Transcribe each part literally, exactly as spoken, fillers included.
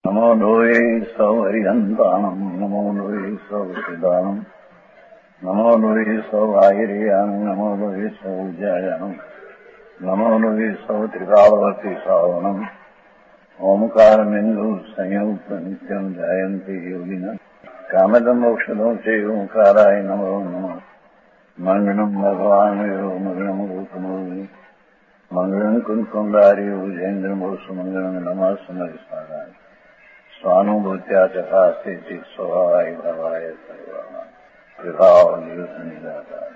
નમો લોહે સૌ હરિહંતાણમ નમો લોહે સૌ સિદાનમ નમો લોહે સૌ આયર્યાણમ નમો લોહે સૌ જયાણમ નમો લોહે સૌ ત્રિકાવતી સાવણમ ઓમકાર બિંદુ સંયુક્ત નિત્યમ જયંતિ યોગિના કામદમ મોક્ષદો છે ઓંકારાય નમો નમઃ મંગળમ ભગવાન મંગળમ રૂપમો મંગળમ કુંકુંડાર્ય ઉજેન્દ્રમો સુમંગળમ નમઃ સમરિસ્વારાય સ્વાનુભૂત્યા ચકાસ્તે ચિત સ્વભાવાય ભવાય સર્વમાં વિભાવ નિવૃત્ત નિરાકાર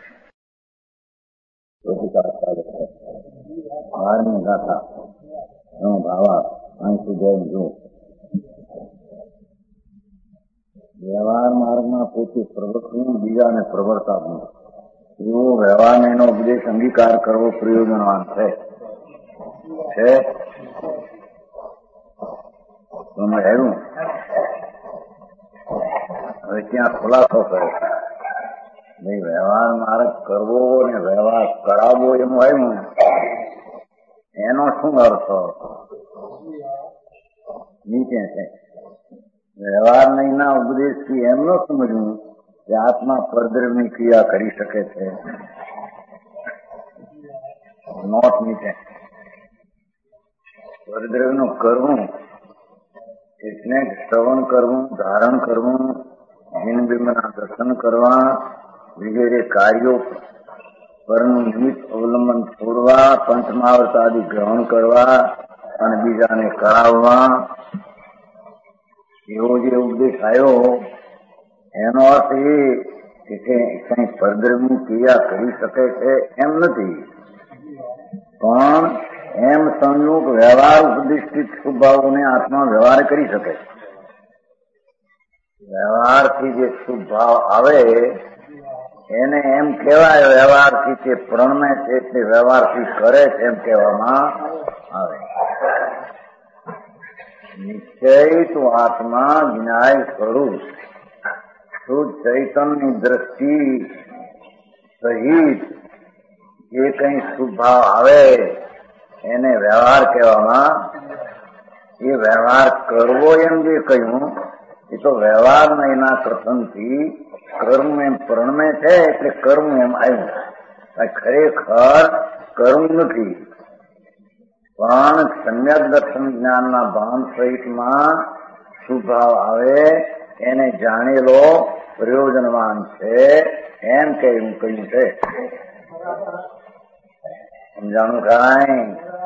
બારમી ગાથા નો ભાવા અંશુ જૈન જો વ્યવહાર માર્ગમાં પોતે પ્રવૃત્તિનું બીજાને પ્રવર્તાવવું એવો વ્યવહારને એનો ઉપદેશ અંગીકાર કરવો પ્રયોજનવાન છે આવ્યું. હવે ત્યાં ખુલાસો કર્યો ભાઈ વ્યવહાર માર્ગ કરવો ને વ્યવહાર કરાવવો એમ આવ્યું એનો શું અર્થ નીચે છે. વ્યવહાર નહીના ઉપદેશથી એમ ન સમજવું કે આત્મા પરદ્રવ્યની ક્રિયા કરી શકે છે. નોટ નીચે પરદ્રવ્યનું કરવું એટલે શ્રવણ કરવું, ધારણ કરવું, બિંબિંબના દર્શન કરવા વગેરે કાર્યો પરનું નિમિત્ત અવલંબન છોડવા, પંચમાવર્ત આદિ ગ્રહણ કરવા અને બીજાને કરાવવા એવો જે ઉપદેશ આવ્યો એનો અર્થ એ કે કઈ પરદ્રવ્યની ક્રિયા કરી શકે છે એમ નથી, પણ એમ સમજવું કે વ્યવહાર ઉપદિષ્ટિત સ્વભાવોને આત્મા વ્યવહાર કરી શકે. વ્યવહારથી જે શુભ ભાવ આવે એને એમ કહેવાય વ્યવહારથી તે પ્રણમે છે તે વ્યવહારથી કરે છે એમ કહેવામાં આવે. નિશ્ચય તો આત્મા વિનાય સ્વરૂપ શુદ્ધ ચૈતન્યની દ્રષ્ટિ સહિત જે કઈ શુભ ભાવ આવે એને વ્યવહાર કહેવામાં. એ વ્યવહાર કરવો એમ જે કહ્યું એ તો વ્યવહાર એના કથનથી કર્મ એમ પ્રણમે છે એટલે કર્મ એમ આવ્યું. ખરેખર કર્મ નથી, પણ સમ્યક દર્શન જ્ઞાનના ભાન સહિતમાં શુભાવ આવે એને જાણેલો પ્રયોજનવાન છે એમ કહ્યું કહ્યું છે. સમજાણું કાંઈ?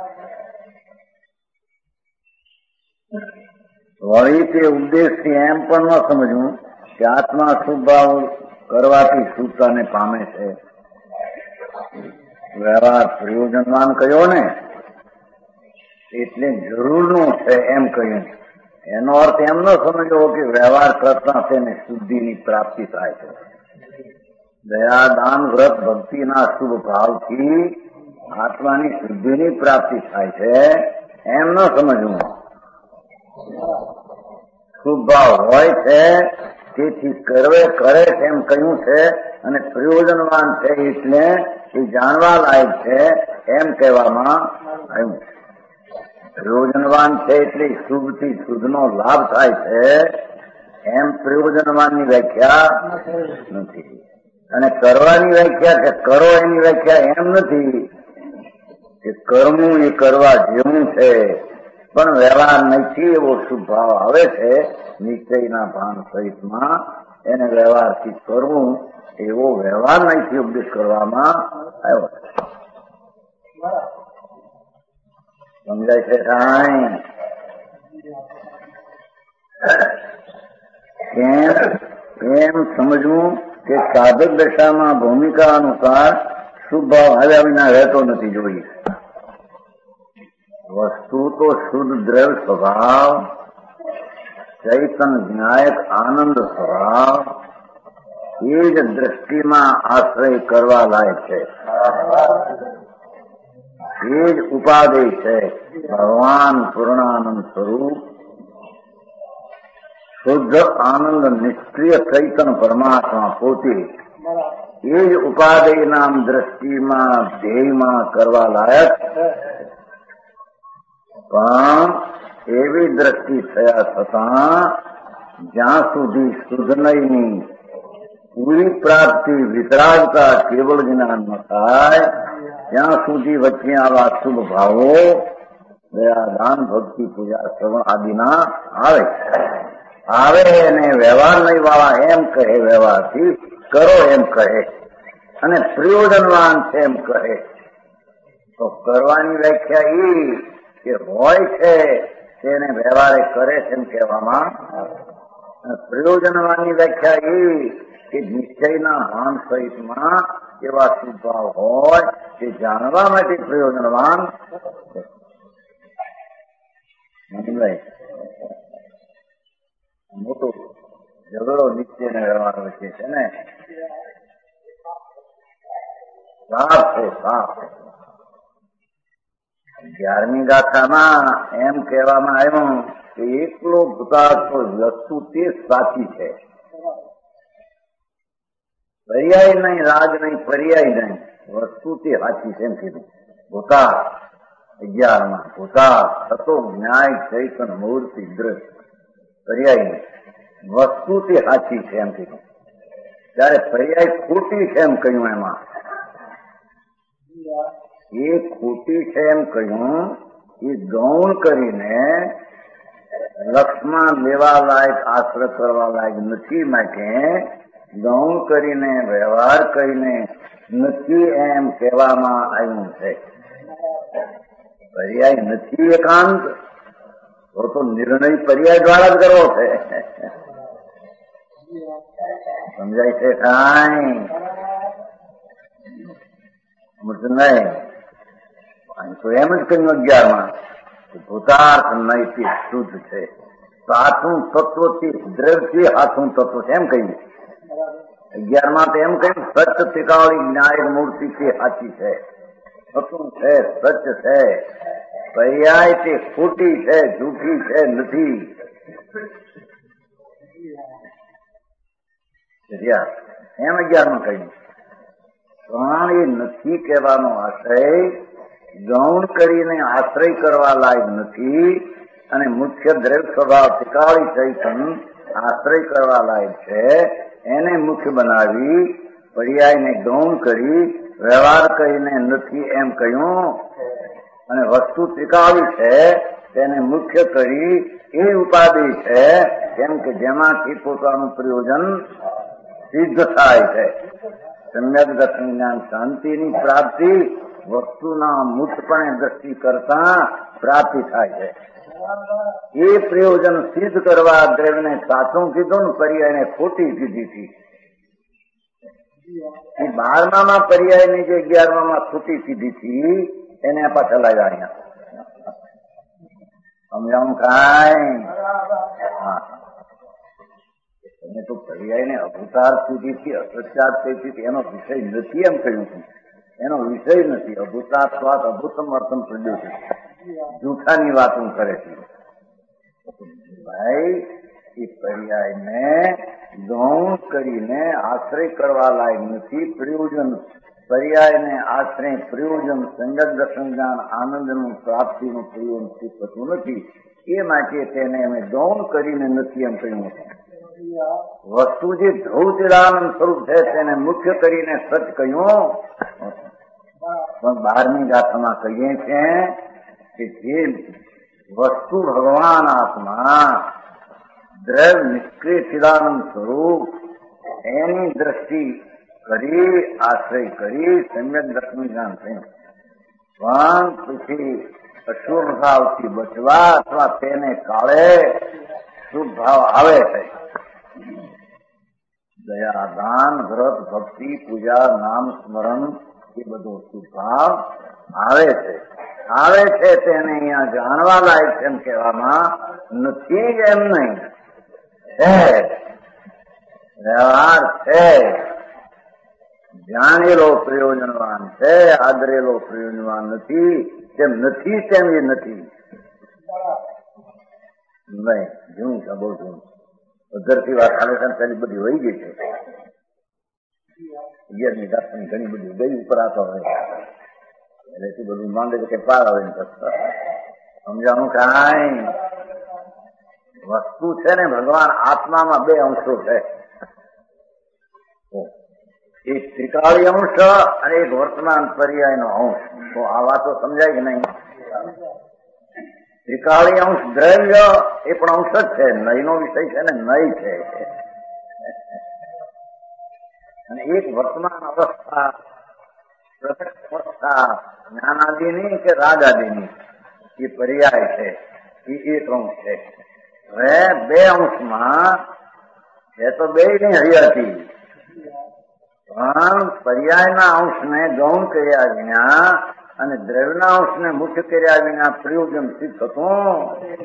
વળી તે ઉપદેશથી એમ પણ ન સમજવું કે આત્મા શુભાવ કરવાથી શુદ્ધતાને પામે છે. વ્યવહાર પ્રયોજનવાન કહ્યો ને એટલે જરૂરનું છે એમ કહ્યું. એનો અર્થ એમ ન સમજવો કે વ્યવહાર કરતા તેને શુદ્ધિની પ્રાપ્તિ થાય છે. દયા, દાન, વ્રત, ભક્તિના શુભ ભાવથી આત્માની શુદ્ધિની પ્રાપ્તિ થાય છે એમ ન સમજવું. શુભ ભાવ હોય છે તેથી કરવે કરે છે એમ કહ્યું છે અને પ્રયોજનવાન છે એટલે એ જાણવા લાયક છે એમ કહેવામાં આવ્યું. પ્રયોજનવાન છે એટલે શુભથી શુદ્ધનો લાભ થાય છે એમ પ્રયોજનવાનની વ્યાખ્યા નથી. અને કરવાની વ્યાખ્યા કે કરો એની વ્યાખ્યા એમ નથી કે કરવું એ કરવા જેવું છે, પણ વ્યવહાર નથી એવો શુભ ભાવ આવે છે નિશ્ચયના ભાન સહિતમાં એને વ્યવહારથી કરવું એવો વ્યવહાર નથી ઉપદેશ કરવામાં આવ્યો. સમજાય છે કાંઈ? એમ સમજવું કે સાધક દશામાં ભૂમિકા અનુસાર શુભ ભાવ આવ્યા વિના રહેતો નથી જોઈએ. વસ્તુ તો શુદ્ધ દ્રવ્ય સ્વભાવ, ચૈતન્ય વિનાયક આનંદ સ્વભાવ એ જ દ્રષ્ટિમાં આશ્રય કરવા લાયક છે. એ જ ઉપાદેય છે. ભગવાન પૂર્ણાનંદ સ્વરૂપ શુદ્ધ આનંદ નિષ્ક્રિય ચૈતન્ય પરમાત્મા પોતે એ જ ઉપાદેય નામ દ્રષ્ટિમાં ધ્યેયમાં કરવા લાયક. પણ એવી દ્રષ્ટિ થયા છતાં જ્યાં સુધી શુદ્ધનયની પૂરી પ્રાપ્તિ વિતરાગતા કેવળ જ્ઞાન ન થાય ત્યાં સુધી વચ્ચે આવા શુભ ભાવો દયા દાન ભક્તિ પૂજા શ્રવણ આદિના આવે આવે અને વ્યવહાર નહીં વાળા એમ કહે, વ્યવહારથી કરો એમ કહે અને પ્રયોજનવાન છે એમ કહે. તો કરવાની વ્યાખ્યા એ કે હોય છે તેને વ્યવહારે કરે છે એમ કહેવામાં. પ્રયોજનવાનની વ્યાખ્યા એ કે નિશ્ચયના ભાન સહિતમાં એવા સ્વભાવ હોય કે જાણવા માટે પ્રયોજનવાન મોટો ઝઘડો નિશ્ચય ને વ્યવહાર વચ્ચે છે ને. સાફ છે સાફ. અગિયારમી ગાથામાં એમ કહેવામાં આવ્યું કે એકલો ભૂતાર્થ વસ્તુ તે સાચી છે. પર્યાય નહીં, રાગ નહીં, પર્યાય નહીં, વસ્તુ તે સાચી છે એમ કીધું. ભૂતાર અગિયારમાં ભૂતાર થતો ન્યાય ચૈતન મૂર્તિ દ્રઢ પર્યાય નહીં, વસ્તુ તે સાચી છે એમ કીધું. ત્યારે પર્યાય ખોટી છે એમ કહ્યું. એમાં એ ખોટી છે એમ કહ્યું એ ગૌણ કરીને લક્ષમાં લેવા લાયક આશ્રય કરવા લાયક નથી માટે ગૌણ કરીને વ્યવહાર કરીને નથી એમ કહેવામાં આવ્યું છે. પર્યાય નથી એકાંત તો તો નિર્ણય પર્યાય દ્વારા જ કરવો છે. સમજાય છે કાંઈ? નહીં તો એમ જ કહ્યું અગિયારમાં ભૂતાર્થ નૈતિક શુદ્ધ છે. તો હાથું તત્વથી દ્રવ્યથી હાથું તત્વ છે એમ કહ્યું. અગિયારમાં તો એમ કહ્યું સત્ય ટીકાવાળી ન્યાય મૂર્તિ છે સાચી છે, સતું છે, સત્ય છે. પર્યાય તે ખોટી છે, જૂઠી છે, નથી. એમ અગિયારમાં કહ્યું. પણ એ નથી કહેવાનો આશ્રય ગૌણ કરીને આશ્રય કરવા લાયક નથી અને મુખ્ય દ્રવ્ય સ્વભાવ ટીકાળી ચૈતન આશ્રય કરવા લાયક છે. એને મુખ્ય બનાવી પર્યાયને ગૌણ કરી વ્યવહાર કરીને નથી એમ કહ્યું અને વસ્તુ ટીકાળી છે તેને મુખ્ય કરી એ ઉપાધિ છે કેમ કે જેમાંથી પોતાનું પ્રયોજન સિદ્ધ થાય છે. સમ્યક દર્શન જ્ઞાન શાંતિની પ્રાપ્તિ વસ્તુના મુક્તપણે દ્રષ્ટિ કરતા પ્રાપ્તિ થાય છે. એ પ્રયોજન સિદ્ધ કરવા દ્રવ્યને સાચું કીધું ને પર્યાયને ખોટી કીધી હતી. એ બારમામાં પર્યાયની જે અગિયારમાં ખોટી કીધી હતી એને પાછા લાવ્યા અહીંયા. સમજાવું કાંઈ? હા, તમે તો પર્યાયને અભૂતાર સુધી થી અસત્યાત કહીથી એનો વિષય નથી એમ કહ્યું છું. એનો વિષય નથી. અભૂતાર સ્વાદ અભૂતમ અર્થમ પ્રડ્યો છે. જૂઠાની વાત હું કરે છે. ભાઈ એ પર્યાયને ગૌણ કરીને આશ્રય કરવા લાયક નથી. પ્રયોજન પર્યાયને આશ્રય પ્રયોજન સંગત દર્શન જ્ઞાન આનંદનું પ્રાપ્તિનું પ્રયોજન થતું નથી. એ માટે તેને અમે ગૌણ કરીને નથી એમ કહ્યું છે. વસ્તુ જે ધૌતિરાનંદ સ્વરૂપ છે તેને મુખ્ય કરીને સચ કહ્યું. પણ બારમી ગાથામાં કહીએ છીએ કે જે વસ્તુ ભગવાન આત્મા દ્રવ્ય નિષ્ક્રિય ચિદાનંદ સ્વરૂપ એની દ્રષ્ટિ કરી આશ્રય કરી સમ્યક દર્શન જ્ઞાન થયું. પણ પછી અશુભ ભાવથી બચવા અથવા તેને કાળે શુભ ભાવ આવે છે. દયા દાન વ્રત ભક્તિ પૂજા નામ સ્મરણ એ બધો શુભ ભાવ આવે છે આવે છે તેને અહીંયા જાણવા લાયક એમ કહેવામાં નથી. એમ નહીં છે વ્યવહાર છે, જાણેલો પ્રયોજનવાન છે, આદરેલો પ્રયોજનવાન નથી. તેમ નથી તેમ એ નથી. નહીં જૂન છે બહુ જૂન અધરથી વાત આવે છે પેલી બધી વહી ગઈ છે. અગિયારમી દાસની ઘણી બધી ગઈ ઉપર આતો હોય એટલે બધું માંડે કે પાર આવે સમજાણું કાંઈ વસ્તુ છે ને ભગવાન આત્મામાં બે અંશો છે, એક ત્રિકાળી અંશ અને એક વર્તમાન પર્યાયનો અંશ. તો આ વાતો સમજાય કે નહીં? ત્રિકાળી અંશ દ્રવ્ય એ પણ અંશ જ છે, નયનો વિષય છે ને નય છે. અને એક વર્તમાન અવસ્થા, પ્રગટ અવસ્થા, જ્ઞાનાદિની કે રાગાદિની એ પર્યાય છે, એ એક અંશ છે. હવે બે અંશમાં એ તો બે ની હરિયાતી, પણ પર્યાયના અંશને ગૌણ કર્યા વિના અને દ્રવ્યના અંશને મુખ્ય કર્યા વિના પ્રયોજન સિદ્ધ થતું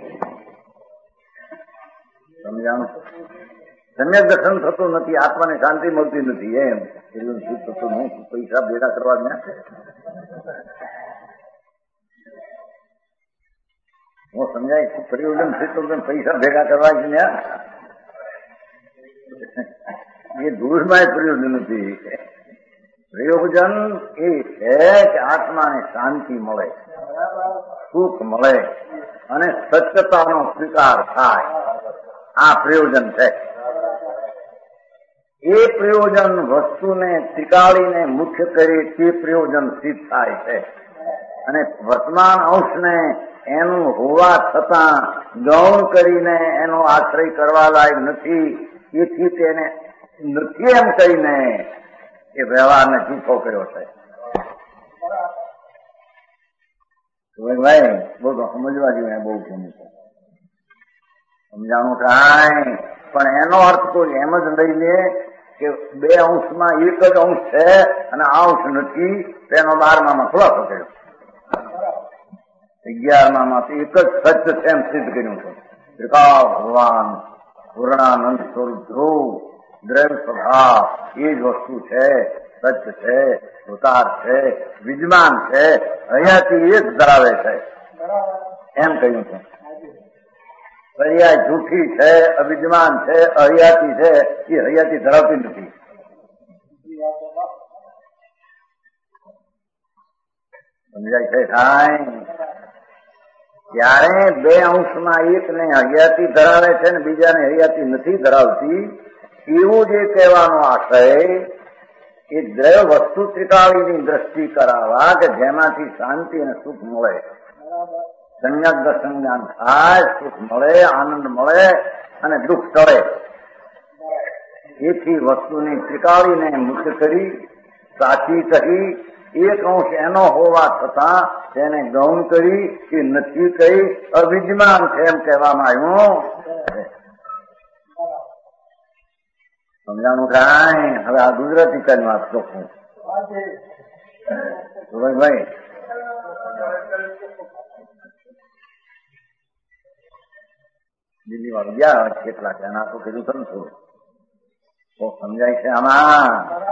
સમજાણું? સમ્યક દર્શન થતું નથી, આત્માને શાંતિ મળતી નથી, એમ પ્રયોજન સિદ્ધ થતું નહીં. પૈસા ભેગા કરવા જ્યાં હું સમજાય પ્રયોજન સિદ્ધ થતું, પૈસા ભેગા કરવા જ ત્યાં એ દૂરમાં પ્રયોજન નથી. પ્રયોજન એ છે કે આત્માને શાંતિ મળે, સુખ મળે અને સત્યતાનો સ્વીકાર થાય, આ પ્રયોજન છે. એ પ્રયોજન વસ્તુને ત્રિકાળીને મુખ્ય કરી તે પ્રયોજન સિદ્ધ થાય છે. અને વર્તમાન અંશને એનું હોવા છતાં ગૌણ કરીને એનો આશ્રય કરવા લાયક નથી, એથી તેને નથી એમ કહીને એ વ્યવહારને જૂઠો કર્યો છે. ભાઈ બહુ સમજવા જોઈએ, બહુ ગમે છે સમજાણું કાંઈ. પણ એનો અર્થ કોઈ એમ જ લઈ લે કે બે અંશમાં એક જ અંશ છે અને આ અંશ નથી, તેનો બારમામાં ખુલાસો કર્યો. અગિયારમાં એક જ સત્ય છે એમ સિદ્ધ કર્યું છે. ત્રિકાળ ભગવાન પૂર્ણાનંદ સ્વરૂપ ધ્રુવ દ્રવ્ય સ્વભાવ એ જ વસ્તુ છે, સત્ય છે, ઉતાર છે, વિદ્યમાન છે, હયાતી એ જ ધરાવે છે એમ કહ્યું છે. પર્યાય જૂઠી છે, અવિદ્યમાન છે, અહયાતી છે, એ હયાતી ધરાવતી નથી. સમજાય છે કાંઈ? ત્યારે બે અંશમાં એક ને હયાતી ધરાવે છે ને બીજાને હયાતી નથી ધરાવતી, એવું જે કહેવાનો આશય એ દ્રવ્ય વસ્તુ ત્રિકાળીની દ્રષ્ટિ કરાવવા કે જેમાંથી શાંતિ અને સુખ મળે, સંજ્ઞક દર્શન જ્ઞાન થાય, સુખ મળે, આનંદ મળે અને દુઃખ ટળે. એથી વસ્તુની ત્રિકાળીને મુખ્ય કરી સાચી કહી, એક અંશ એનો હોવા છતાં તેને ગૌણ કરી કે નથી કહી, અવિદ્યમાન છે એમ કહેવામાં આવ્યું. સમજાણું કાંઈ? હવે આ ગુજરાતી કઈ વાત ચોખ્ખું ભાઈ. દિલ્હી વાળું ગયા કેટલાક એના તો કીધું તમે છું તો સમજાય છે આમાં.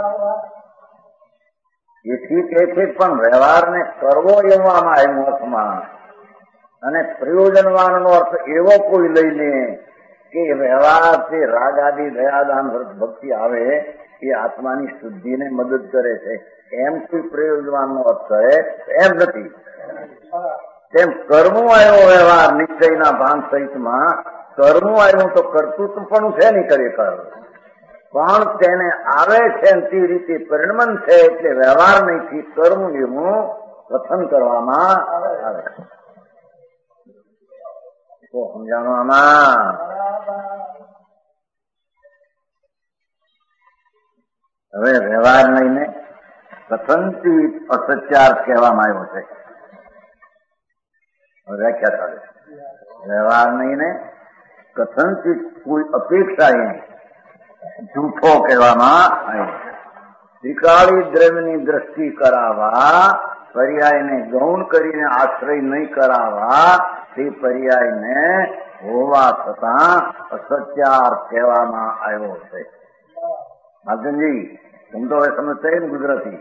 એથી કે છે પણ વ્યવહારને કરવો એવો આમાં આવ્યું અર્થમાં, અને પ્રયોજનવાનનો અર્થ એવો કોઈ લઈ લે કે વ્યવહારથી રાગ આદિ દયાદાન ભક્તિ આવે એ આત્માની શુદ્ધિને મદદ કરે છે, એમ કોઈ પ્રયોજનવાનનો અર્થ છે એમ નથી. તેમ કરવું આવ્યો વ્યવહાર નિશ્ચયના ભાન સહિતમાં કરવું આવ્યું તો કરતું પણ છે નહીં કરે કર, પણ તેને આવે છે તે રીતે પરિણમન છે, એટલે વ્યવહાર નહીંથી કરવું એવું કથન કરવામાં આવે. તો સમજાણું આમાં? હવે વ્યવહાર લઈને કથનથી અસત્યાર્થ કહેવામાં આવ્યો છે. વ્યાખ્યા ચાલે વ્યવહાર લઈને કથનથી કોઈ અપેક્ષા એ જૂઠો કહેવામાં આવ્યો. ત્રિકાળી દ્રવ્યની દ્રષ્ટિ કરાવવા, પર્યાયને ગૌણ કરીને આશ્રય નહીં કરાવવા, તે પર્યાયને હોવા છતાં અસત્યાર્થ કહેવામાં આવ્યો છે. માધવજી तुम तो હવે સમજતા ને ગુજરાતી,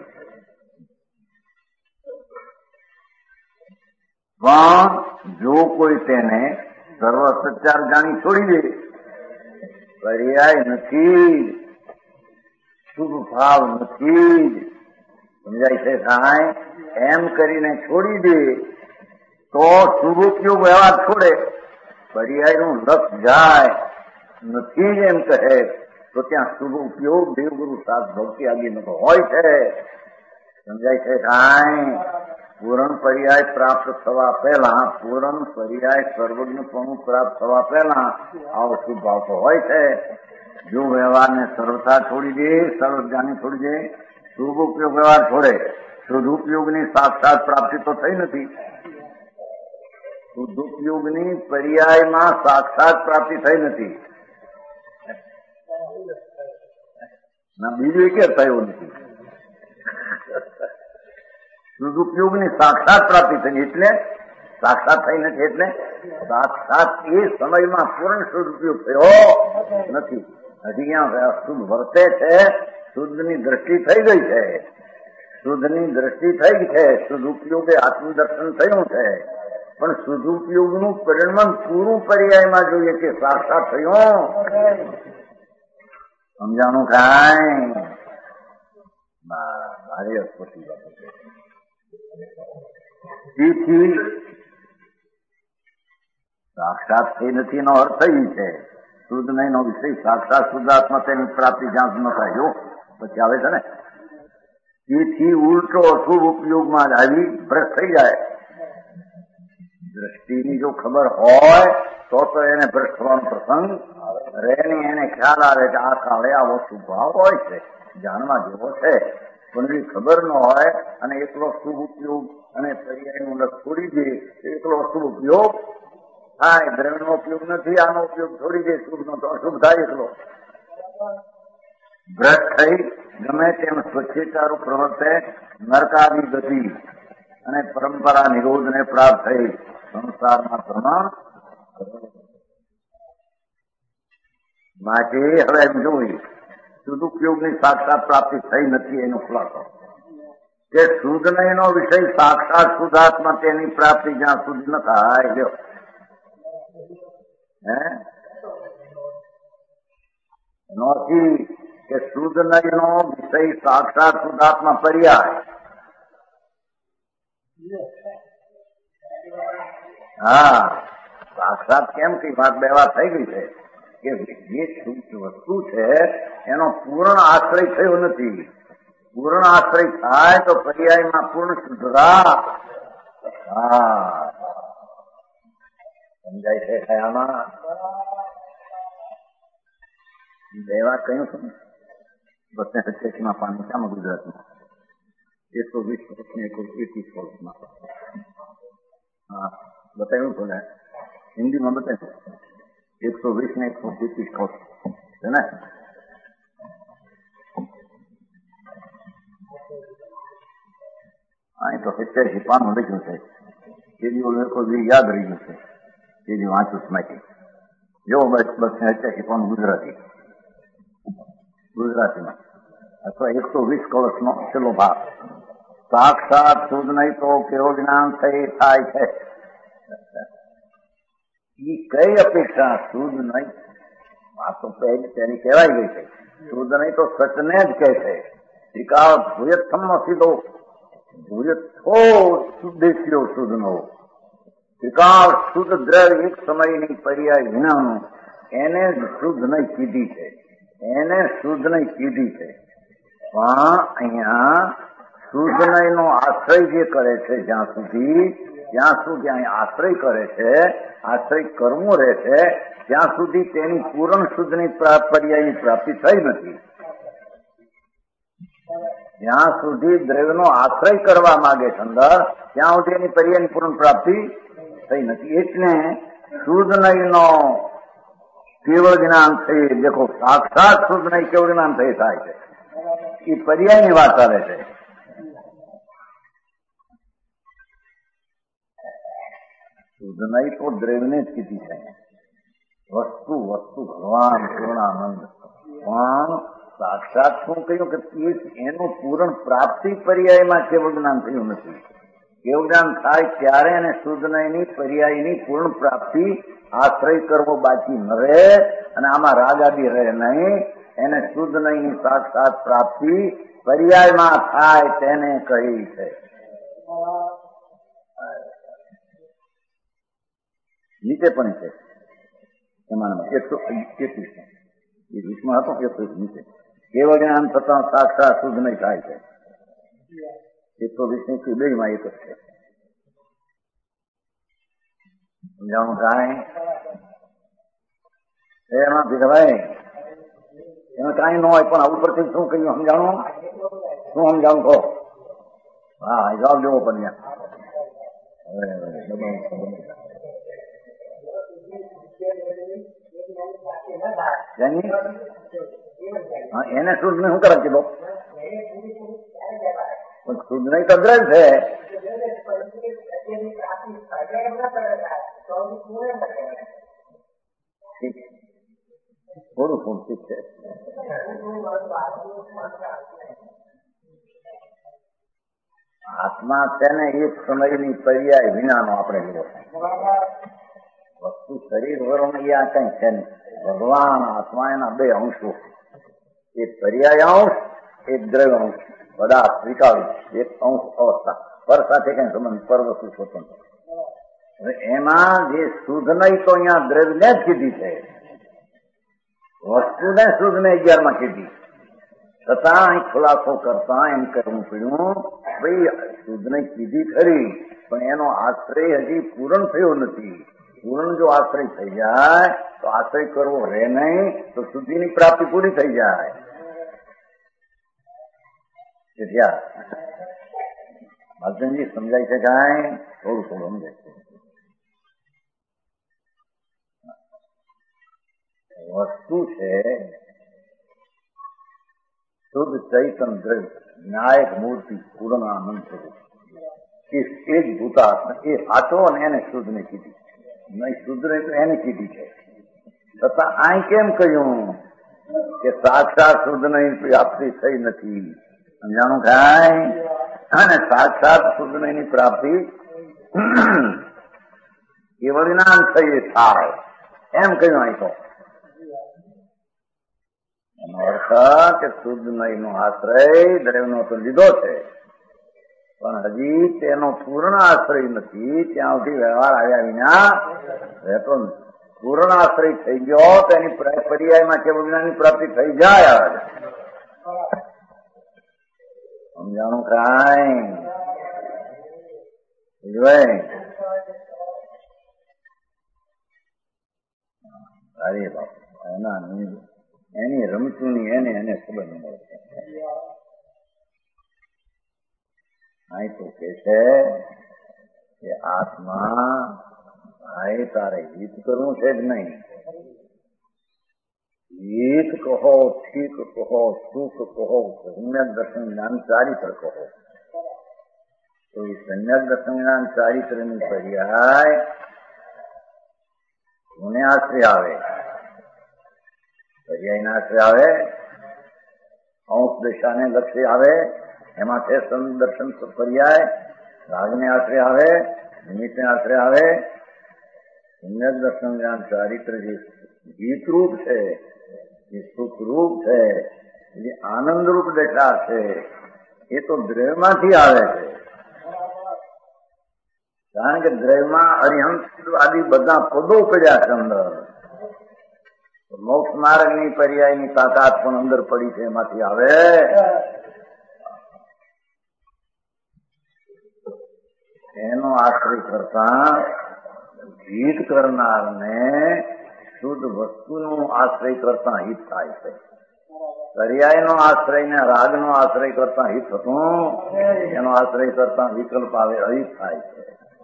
પણ જો કોઈ તેને સર્વ સત્યાર જાણી છોડી દે, પર્યાય નથી, શુભ ભાવ નથી, સમજાય છે સાંઈ, એમ કરીને છોડી દે તો શુભ ઉપયોગ વ્યવહાર છોડે પર્યાયનું લક્ષ જાય નથી જ એમ કહે તો ત્યાં શુભ ઉપયોગ દેવગુરુ સાત ભક્તિ આદિનો તો હોય છે. સમજાય છે કાંઈ? પૂરણ પર્યાય પ્રાપ્ત થવા પહેલા, પૂરણ પર્યાય સર્વજ્ઞપણું પ્રાપ્ત થવા પહેલા આવો શુભ ભાવ તો હોય છે. જો વ્યવહારને સરળતા છોડી દે, સરળ જ્ઞાની છોડી દે, શુભ ઉપયોગ વ્યવહાર છોડે, શુદ્ધ ઉપયોગની સાક્ષાત પ્રાપ્તિ તો થઈ નથી. શુદ્ધ ઉપયોગની પર્યાયમાં સાક્ષાત પ્રાપ્તિ થઈ નથી. ના બીજું કે થયું નથી. શુદ્ધ ઉપયોગની સાક્ષાત પ્રાપ્તિ થઈ એટલે સાક્ષાત થઈ નથી. એટલે સાક્ષાત એ સમયમાં પૂર્ણ શુદ્ધ ઉપયોગ થયો નથી. હજી ત્યાં શુદ્ધ વર્તે છે. શુદ્ધની દ્રષ્ટિ થઈ ગઈ છે. શુદ્ધની દ્રષ્ટિ થઈ છે. શુદ્ધ ઉપયોગે આત્મદર્શન થયું છે. પણ શુદ્ધ ઉપયોગનું પરિણામ પૂરું પર્યાયમાં જોઈએ કે સાક્ષાત થયું. સમજાણું કાંઈ? ભારે અસ્પષ્ટી બાબત છે. તેથી સાક્ષાત થઈ નથી એનો અર્થ એ છે શુદ્ધ નહીં નો વિષય સાક્ષાત શુદ્ધાત્મા તેની પ્રાપ્તિ જ્યાં ન થાય. જો પછી આવે છે ને, તેથી ઉલટો અશુભ ઉપયોગમાં જ આવી ભ્રષ્ટ થઈ જાય. દ્રષ્ટિની જો ખબર હોય તો તો એને ભ્રષ્ટ થવાનો પ્રસંગ રહે નહીં. એને ખ્યાલ આવે કે આ કાળે આવો શુભ ભાવ હોય છે, જાણવા જેવો છે. પણ એ ખબર ન હોય અને એકલો શુભ ઉપયોગ અને પર્યાયનું લક્ષ છોડી દે, એકલો અશુભ ઉપયોગ થાય. દ્રવ્યનો ઉપયોગ નથી, આનો ઉપયોગ છોડી દે, શુભ નો તો અશુભ થાય. એકલો ભ્રષ્ટ થઈ ગમે તેમ સ્વચ્છેચારું પ્રવર્તે, નરકાદી ગતિ અને પરંપરા નિરોધને પ્રાપ્ત થઈ સંસારમાં પ્રમાણ માટે હવે એમ જોઈ સદુપયોગની સાક્ષાત પ્રાપ્તિ થઈ નથી. એનો ખુલાસો કે શુદ્ધ નયનો વિષય સાક્ષાત શુદ્ધાત્મા તેની પ્રાપ્તિ જ્યાં શુદ્ધ ન થાય. જો હે એનો અર્થ કે શુદ્ધ નયનો વિષય સાક્ષાત શુદ્ધાત્મા પર્યાય. હા, સાક્ષાત કેમ કઈ વાત બે વાત થઈ ગઈ છે કે જે શુદ્ધ વસ્તુ છે એનો પૂર્ણ આશ્રય થયો નથી. પૂર્ણ આશ્રય થાય તો પર્યાયમાં પૂર્ણ શુદ્ધતા. હા, સમજાય છે ખયામાં? બે વાત કહ્યું છું બસને સત્યાસીમાં પાણી શામાં ગુજરાતમાં એકસો વીસ વર્ષને એકસો એકવીસ વર્ષમાં હા બતાવ્યું છું ને, હિન્દીમાં બતાવ્યું એકસો વીસ ને એકસો એકવીસ વર્ષ છે ને. અહીં તો સત્યાસી પાનું લખ્યું છે. એ દિવસ યાદ રહી ગયું છે. એ દિવસ વાંચું સ્માકી જો બસ બસ સત્યાસી પાનું ગુજરાતી ગુજરાતીમાં અથવા એકસો વીસ કળશનો છેલ્લો ભાગ. સાક્ષાત શુદ્ધ નહીં તો કેવો જ્ઞાન થઈ થાય છે. એ કઈ અપેક્ષા શુદ્ધ નહીં? આ તો પહેલી તેની કહેવાય ગઈ છે. શુદ્ધ નહીં તો સચને જ કહે છે. શિકાવ ભૂયથમનો સીધો ભૂયથો શુદ્ધેશ્યો શુદ્ધ નો શિકાવ શુદ્ધ દ્રવ્ય એક સમયની પર્યાય વિનાનું એને જ શુદ્ધ નહીં કીધી છે. એને શુદ્ધ નહીં કીધી છે. પણ અહીંયા શુદ્ધ નહીં નો આશ્રય જે કરે છે જ્યાં સુધી જ્યાં સુધી અહીં આશ્રય કરે છે, આશ્રય કરવું રહે છે ત્યાં સુધી તેની પૂર્ણ શુદ્ધની પર્યાયની પ્રાપ્તિ થઈ નથી. જ્યાં સુધી દ્રવ્યનો આશ્રય કરવા માંગે છે અંદર ત્યાં સુધી એની પર્યાયની પૂર્ણ પ્રાપ્તિ થઈ નથી. એટલે શુદ્ધ નહીં નો કેવળ જ્ઞાન થઈ દેખો સાક્ષાત શુદ્ધ નહીં કેવળ જ્ઞાન થઈ થાય છે. એ પર્યાયની વાત ચાલે છે. શુદ્ધ નહીં તો દ્રવ્યને જ કીધી છે. વસ્તુ વસ્તુ ભગવાન પૂર્ણાનંદ પણ સાક્ષાત શું કહ્યું કે એનું પૂર્ણ પ્રાપ્તિ પર્યાયમાં કેવળ જ્ઞાન થયું નથી. કેવળ જ્ઞાન થાય ત્યારે એને શુદ્ધ નયની પર્યાયની પૂર્ણ પ્રાપ્તિ આશ્રય કરવો બાકી ન રહે અને આમાં રાગ આદિ રહે નહીં. એને શુદ્ધ નયની સાક્ષાત પ્રાપ્તિ પર્યાયમાં થાય તેને કહી છે. નીચે પણ છે એમાં એકસો એકવીસ એ વીસમાં હતો એકવીસ નીચે કેવળ જ્ઞાન થતા સાક્ષાત શુદ્ધ નહીં થાય છે. એકસો વીસ ની બે માં એક જ છે. સમજાણું કાંઈ એમાં ભીખભાઈ એમાં કાંઈ ન હોય પણ ઉપરથી શું કહ્યું સમજાણું શું સમજાણું કહો. હા જવાબ દેવો પણ એને શુદ્ધ ને શું કરે કીધો શુદ્ધ નહીં તો દ્રવ છે. થોડું થોડું ઠીક છે. આત્મા છે ને એક સમયની પર્યાય વિનાનો આપણે લીધો વસ્તુ શરીર વરોને આ કઈ છે નહીં. ભગવાન આત્મા એના બે અંશો એક પર્યાય અંશ એક દ્રવ્ય અંશ બધા સ્વીકાર્યું. એક અંશ અવસ્થા પર સાથે કઈ સંબંધ પર વસ્તુ સ્વતંત્ર. હવે એમાં જે શુદ્ધ નહીં તો અહીંયા દ્રવ્યને જ કીધી છે વસ્તુને શુદ્ધ ને અગિયાર માં કીધી છતાં અહીં ખુલાસો કરતા એમ કરવું પડ્યું ભાઈ શુદ્ધ ને કીધી ખરી પણ એનો આશ્રય હજી પૂર્ણ થયો નથી. પૂર્ણ જો આશ્રય થઈ જાય તો આશ્રય કરવો રહે નહીં તો શુદ્ધિની પ્રાપ્તિ પૂરી થઈ જાય. અર્જુનજી સમજાય છે કાંઈ થોડું થોડું સમજાય છે. વસ્તુ છે શુદ્ધ ચૈતન દ્રવ્ય નાયક મૂર્તિ પૂર્ણ આનંદ સ્વરૂપ એ જ ભૂતાત્મા એ સાચો અને એને શુદ્ધ ને કીધી નહીં શુદ્ધ ને તો એને કીધી છે. છતાં આ કેમ કહ્યું કે સાક્ષાત શુદ્ધ નહીં પ્રાપ્તિ થઈ નથી. સમજાણું કાંઈ અને સાક્ષાત શુદ્ધ ની પ્રાપ્તિ કેવળ જ્ઞાન થઈ થાય એમ કહ્યું. અહીં તો એનો અર્થ કે શુદ્ધ નહીં નો આશ્રય દ્રવ્ય નો તો લીધો છે પણ હજી તેનો પૂર્ણ આશ્રય નથી. ત્યાં સુધી વ્યવહાર આવ્યા વિના રહેતો નથી. પૂર્ણ આશ્રય થઈ ગયો તો એની પર્યાયમાં કેવળ જ્ઞાનની પ્રાપ્તિ થઈ જાય. સમજાણું કાંઈ અરે બાપુ એના એની રમતુની એને એને ખબર ન મળે. અહીં તો કે છે કે આત્મા ભાઈ તારે હિત કરવું છે જ નહીં. હિત કહો ઠીક કહો સુખ કહો સમ્યક દર્શન જ્ઞાન ચારિત્ર કહો તો એ સમ્યક દર્શન જ્ઞાન ચારિત્રની પર્યાય ગુણે આશ્રય આવે. પર્યાય ના આશ્રય આવે અંશ દશાને લક્ષ્ય આવે એમાં છે દર્શન પર્યાય. રાગને આશ્રય આવે નિમિત્તને આશ્રય આવે. સમ્યક દર્શન જ્ઞાન ચારિત્ર જે ગીતરૂપ છે જે સુખરૂપ છે જે આનંદરૂપ દશા છે એ તો દ્રવ્યમાંથી આવે છે. કારણ કે દ્રવ્યમાં અરિહંત આદિ બધા પદો પડ્યા છે અંદર. મોક્ષ માર્ગની પર્યાયની તાકાત પણ અંદર પડી છે એમાંથી આવે. એનો આશ્રય કરતા હિત કરનારને શુદ્ધ વસ્તુનો આશ્રય કરતા હિત થાય છે. પર્યાયનો આશ્રય ને રાગનો આશ્રય કરતા હિત હતું એનો આશ્રય કરતા વિકલ્પ આવે અહિત થાય છે.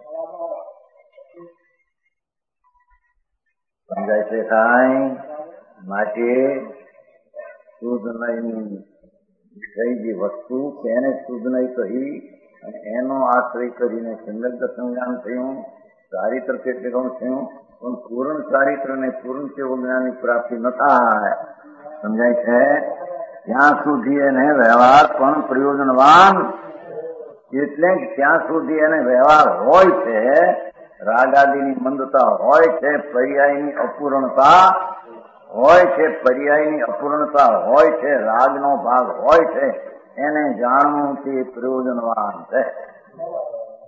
સમજાય છે કાંઈ? માટે શુદ્ધ નહીં વિષય જે વસ્તુ તેને શુદ્ધ નહીં કહી અને એનો આશ્રય કરીને સમ્યક દર્શન જ્ઞાન થયું. ચારિત્ર કેટલે ઘણું થયું પણ પૂર્ણ ચારિત્ર ને પૂર્ણ કેવું જ્ઞાનની પ્રાપ્તિ ન થાય. સમજાય છે? ત્યાં સુધી એને વ્યવહાર પણ પ્રયોજનવાન એટલે ત્યાં સુધી એને વ્યવહાર હોય છે. રાગાદિની મંદતા હોય છે, પર્યાયની અપૂર્ણતા હોય છે, પર્યાયની અપૂર્ણતા હોય છે, રાગનો ભાગ હોય છે. એને જાણવું તે પ્રયોજનવાન છે.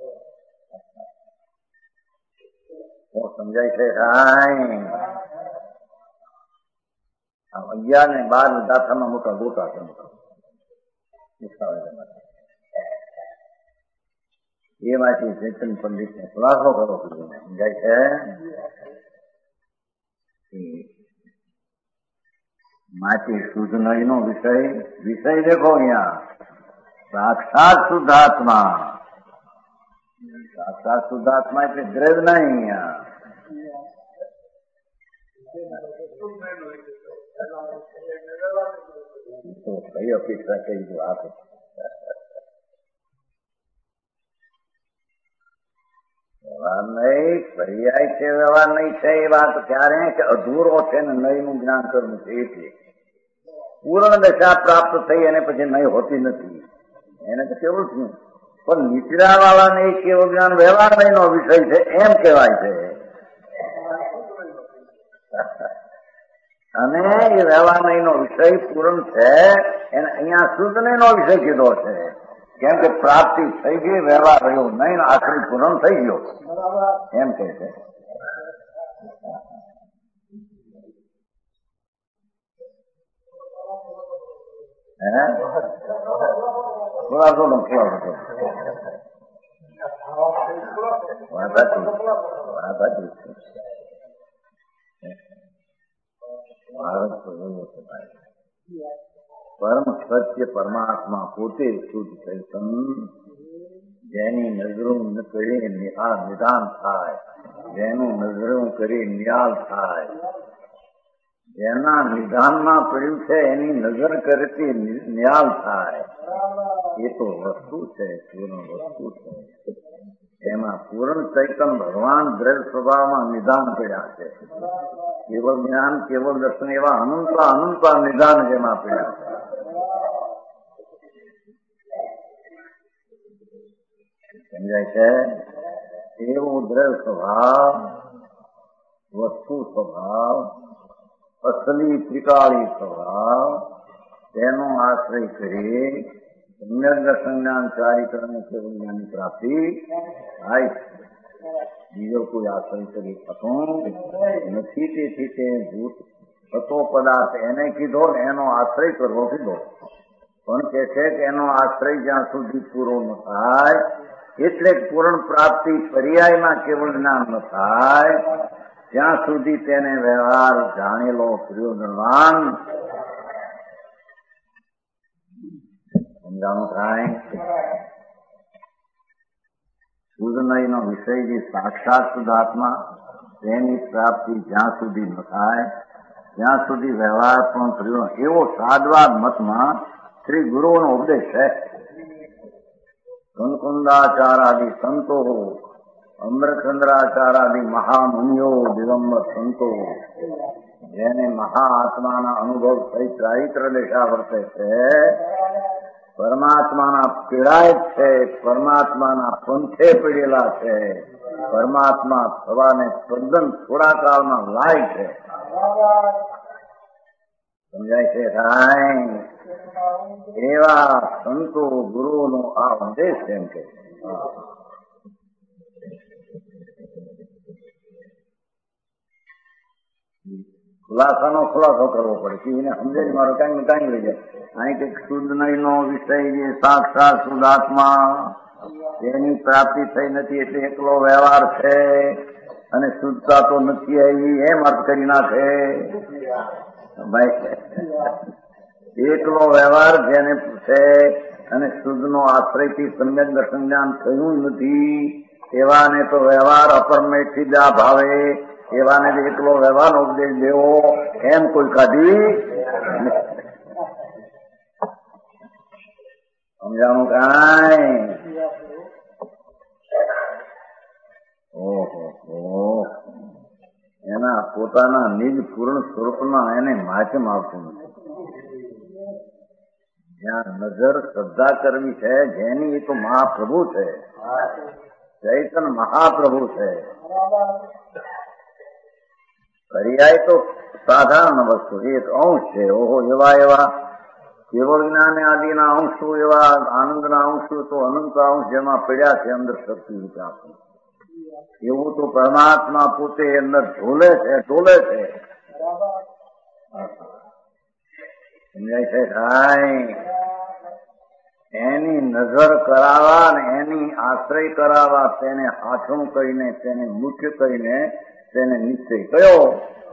સમજાય છે કાંઈ? અગિયાર ને બાર દાથામાં મોટા ગોટા છે એમાંથી ચેતન પંડિત ને ખુલાસો કરો સમજાય છે. માટી શુદ્ધ નહીં નો વિષય વિષય દેખો અહીંયા સાક્ષાત શુદ્ધાત્મા. સાક્ષાત શુદ્ધાત્મા એટલે દ્રવ્ય નહીં અહીંયા. તો કઈ અપેક્ષા કરી જો આપે વ્યવહાર નહીં પર્યાય છે વ્યવહાર નહીં છે એ વાત ક્યારે કે અધૂરો છે ને નહીં નું જ્ઞાન કરવું છે એટલે પૂર્ણ દશા પ્રાપ્ત થઈ અને પછી નહીં હોતી નથી એને તો કેવું થયું પણ નીચરા વાળાને એક એવું જ્ઞાન વ્યવહાર નહીં નો વિષય છે એમ કહેવાય છે. અને એ વ્યવહાર નહીં નો વિષય પૂર્ણ છે એને અહીંયા શુદ્ધ નહીં નો વિષય કીધો છે. કેમ કે પ્રાપ્તિ થઈ ગઈ વ્યવહાર રહ્યો નહીં આખરી પૂર્ણ થઈ ગયો એમ કે છે. ખુલાસો નો ખુલાસો પરમ સત્ય પરમાત્મા પોતે શુદ્ધ ચૈતન જેની નજરું ન કરી નિદાન થાય, જેનું નજરું કરી નિયાલ થાય, જેના નિધાનમાં પડ્યું છે એની નજર કરતી નિયાલ થાય. એ તો વસ્તુ છે, પૂર્ણ વસ્તુ છે. એમાં પૂર્ણ ચૈતન ભગવાન દ્રવ્ય સ્વભાવમાં નિધાન પડ્યા છે. કેવળ જ્ઞાન કેવળ દર્શન એવા અનંતા અનંતા નિધાન જેમાં પડ્યા છે. સમજાય છે? એવો દ્રવ્ય સ્વભાવ, વસ્તુ સ્વભાવ, અસલી ત્રિકાળી સ્વભાવ તેનો આશ્રય કરી સમ્યક દર્શન જ્ઞાન ચારિત્રને કેવળ જ્ઞાનની પ્રાપ્તિ થાય છે. બીજો કોઈ આશ્રય કરી થતો નથી. તેથી તે ભૂત થતો પદાર્થ એને કીધો એનો આશ્રય કરવો કીધો. પણ કે છે કે એનો આશ્રય જ્યાં સુધી પૂરો ન થાય એટલે પૂર્ણ પ્રાપ્તિ પર્યાયમાં કેવળ જ્ઞાન ન થાય ત્યાં સુધી તેને વ્યવહાર જાણેલો પ્રયોજનવાન સમજાણું થાય. શુદ્ધ નયનો વિષય જે સાક્ષાત શુદ્ધાત્મા તેની પ્રાપ્તિ જ્યાં સુધી ન થાય ત્યાં સુધી વ્યવહાર પણ પ્રયોજન એવો સાદવાદ મતમાં શ્રી ગુરુઓનો ઉપદેશ છે. કંકુંદાચારાદિ સંતો, અમ્રચંદ્રાચારાદિ મહામુનિઓ, દિગંબર સંતો જેને મહાઆત્માના અનુભવ થઈ ચારિત્ર દેશા વર્તે છે, પરમાત્માના પીડાય છે, પરમાત્માના પંથે પીડેલા છે, પરમાત્મા થવાને તદ્દન થોડા કાળમાં લાય છે. સમજાય છે થાય? એવા સંતો ગુરુઓનો આ ઉપદેશ એમ કે ખુલાસાનો ખુલાસો કરવો પડે કે એને સમજે મારો કાંઈ કાંઈ લઈ જાય. અહીં કઈક શુદ્ધ નયનો વિષય જે સાક્ષાત શુદ્ધાત્મા તેની પ્રાપ્તિ થઈ નથી એટલે એકલો વ્યવહાર છે અને શુદ્ધતા તો નથી આવી એમ અર્થ કરી નાખે. એકલો વ્યવહાર જેને છે અને શુદ્ધ નો આશ્રયથી સમ્યક દર્શન જ્ઞાન થયું નથી એવાને તો વ્યવહાર અપરમેઠી ભાવે એવાને એકલો વ્યવહાર ઉપદેશ દેવો એમ કોઈ કાઢી સમજાણું કાંઈ? ઓહો, એના પોતાના નિજ પૂર્ણ સ્વરૂપમાં એને માધ્યમ આવતું નથી. જ્યાં નજર શ્રદ્ધા કરવી છે જેની એ તો મહાપ્રભુ છે, ચૈતન મહાપ્રભુ છે. પર્યાય તો સાધારણ વસ્તુ એક અંશ છે. ઓહો, એવા એવા કેવળ જ્ઞાન આદિના અંશો, એવા આનંદના અંશો તો અનંત અંશ જેમાં પડ્યા છે અંદર શક્તિ વિકાસ, એવું તો પરમાત્મા પોતે અંદર ઢોલે છે ઢોલે છે. સમજાય છે ભાઈ? એની નજર કરાવવા ને એની આશ્રય કરાવવા, તેને હાથણું કરીને, તેને મુખ્ય કરીને, તેને નિશ્ચય કયો.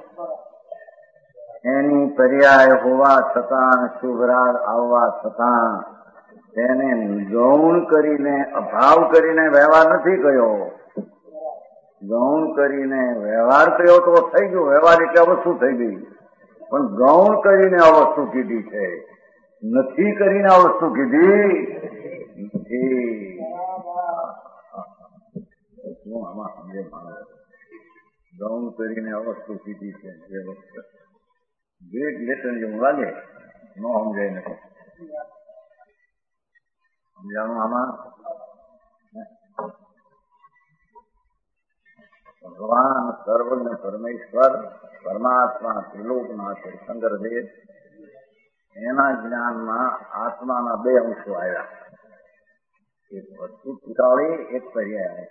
એની પર્યાય હોવા છતાં, શુભરાગ આવવા છતાં તેને ગૌણ કરીને, અભાવ કરીને વ્યવહાર નથી કયો. ગૌણ કરીને વ્યવહાર કયો તો થઈ ગયો. વ્યવહાર એટલે અવસ્તુ થઈ ગઈ, પણ ગૌણ કરીને અવસ્તુ કીધી છે, નથી કરીને અવસ્તુ કીધી નથી. શું આમાં સમજે માણસ? ગૌણ કરીને અવસ્તુ કીધી છે એ વખતે ગ્રેટ લેટર જેવું લાગે, ન સમજાય નથી. સમજાણું આમાં? ભગવાન સર્વજ્ઞ પરમેશ્વર પરમાત્મા ત્રિલોકનાથ શંકરદેવ એના જ્ઞાનમાં આત્માના બે અંશો આવ્યા. એક વસ્તુ ત્રિકાળી, એક પર્યાય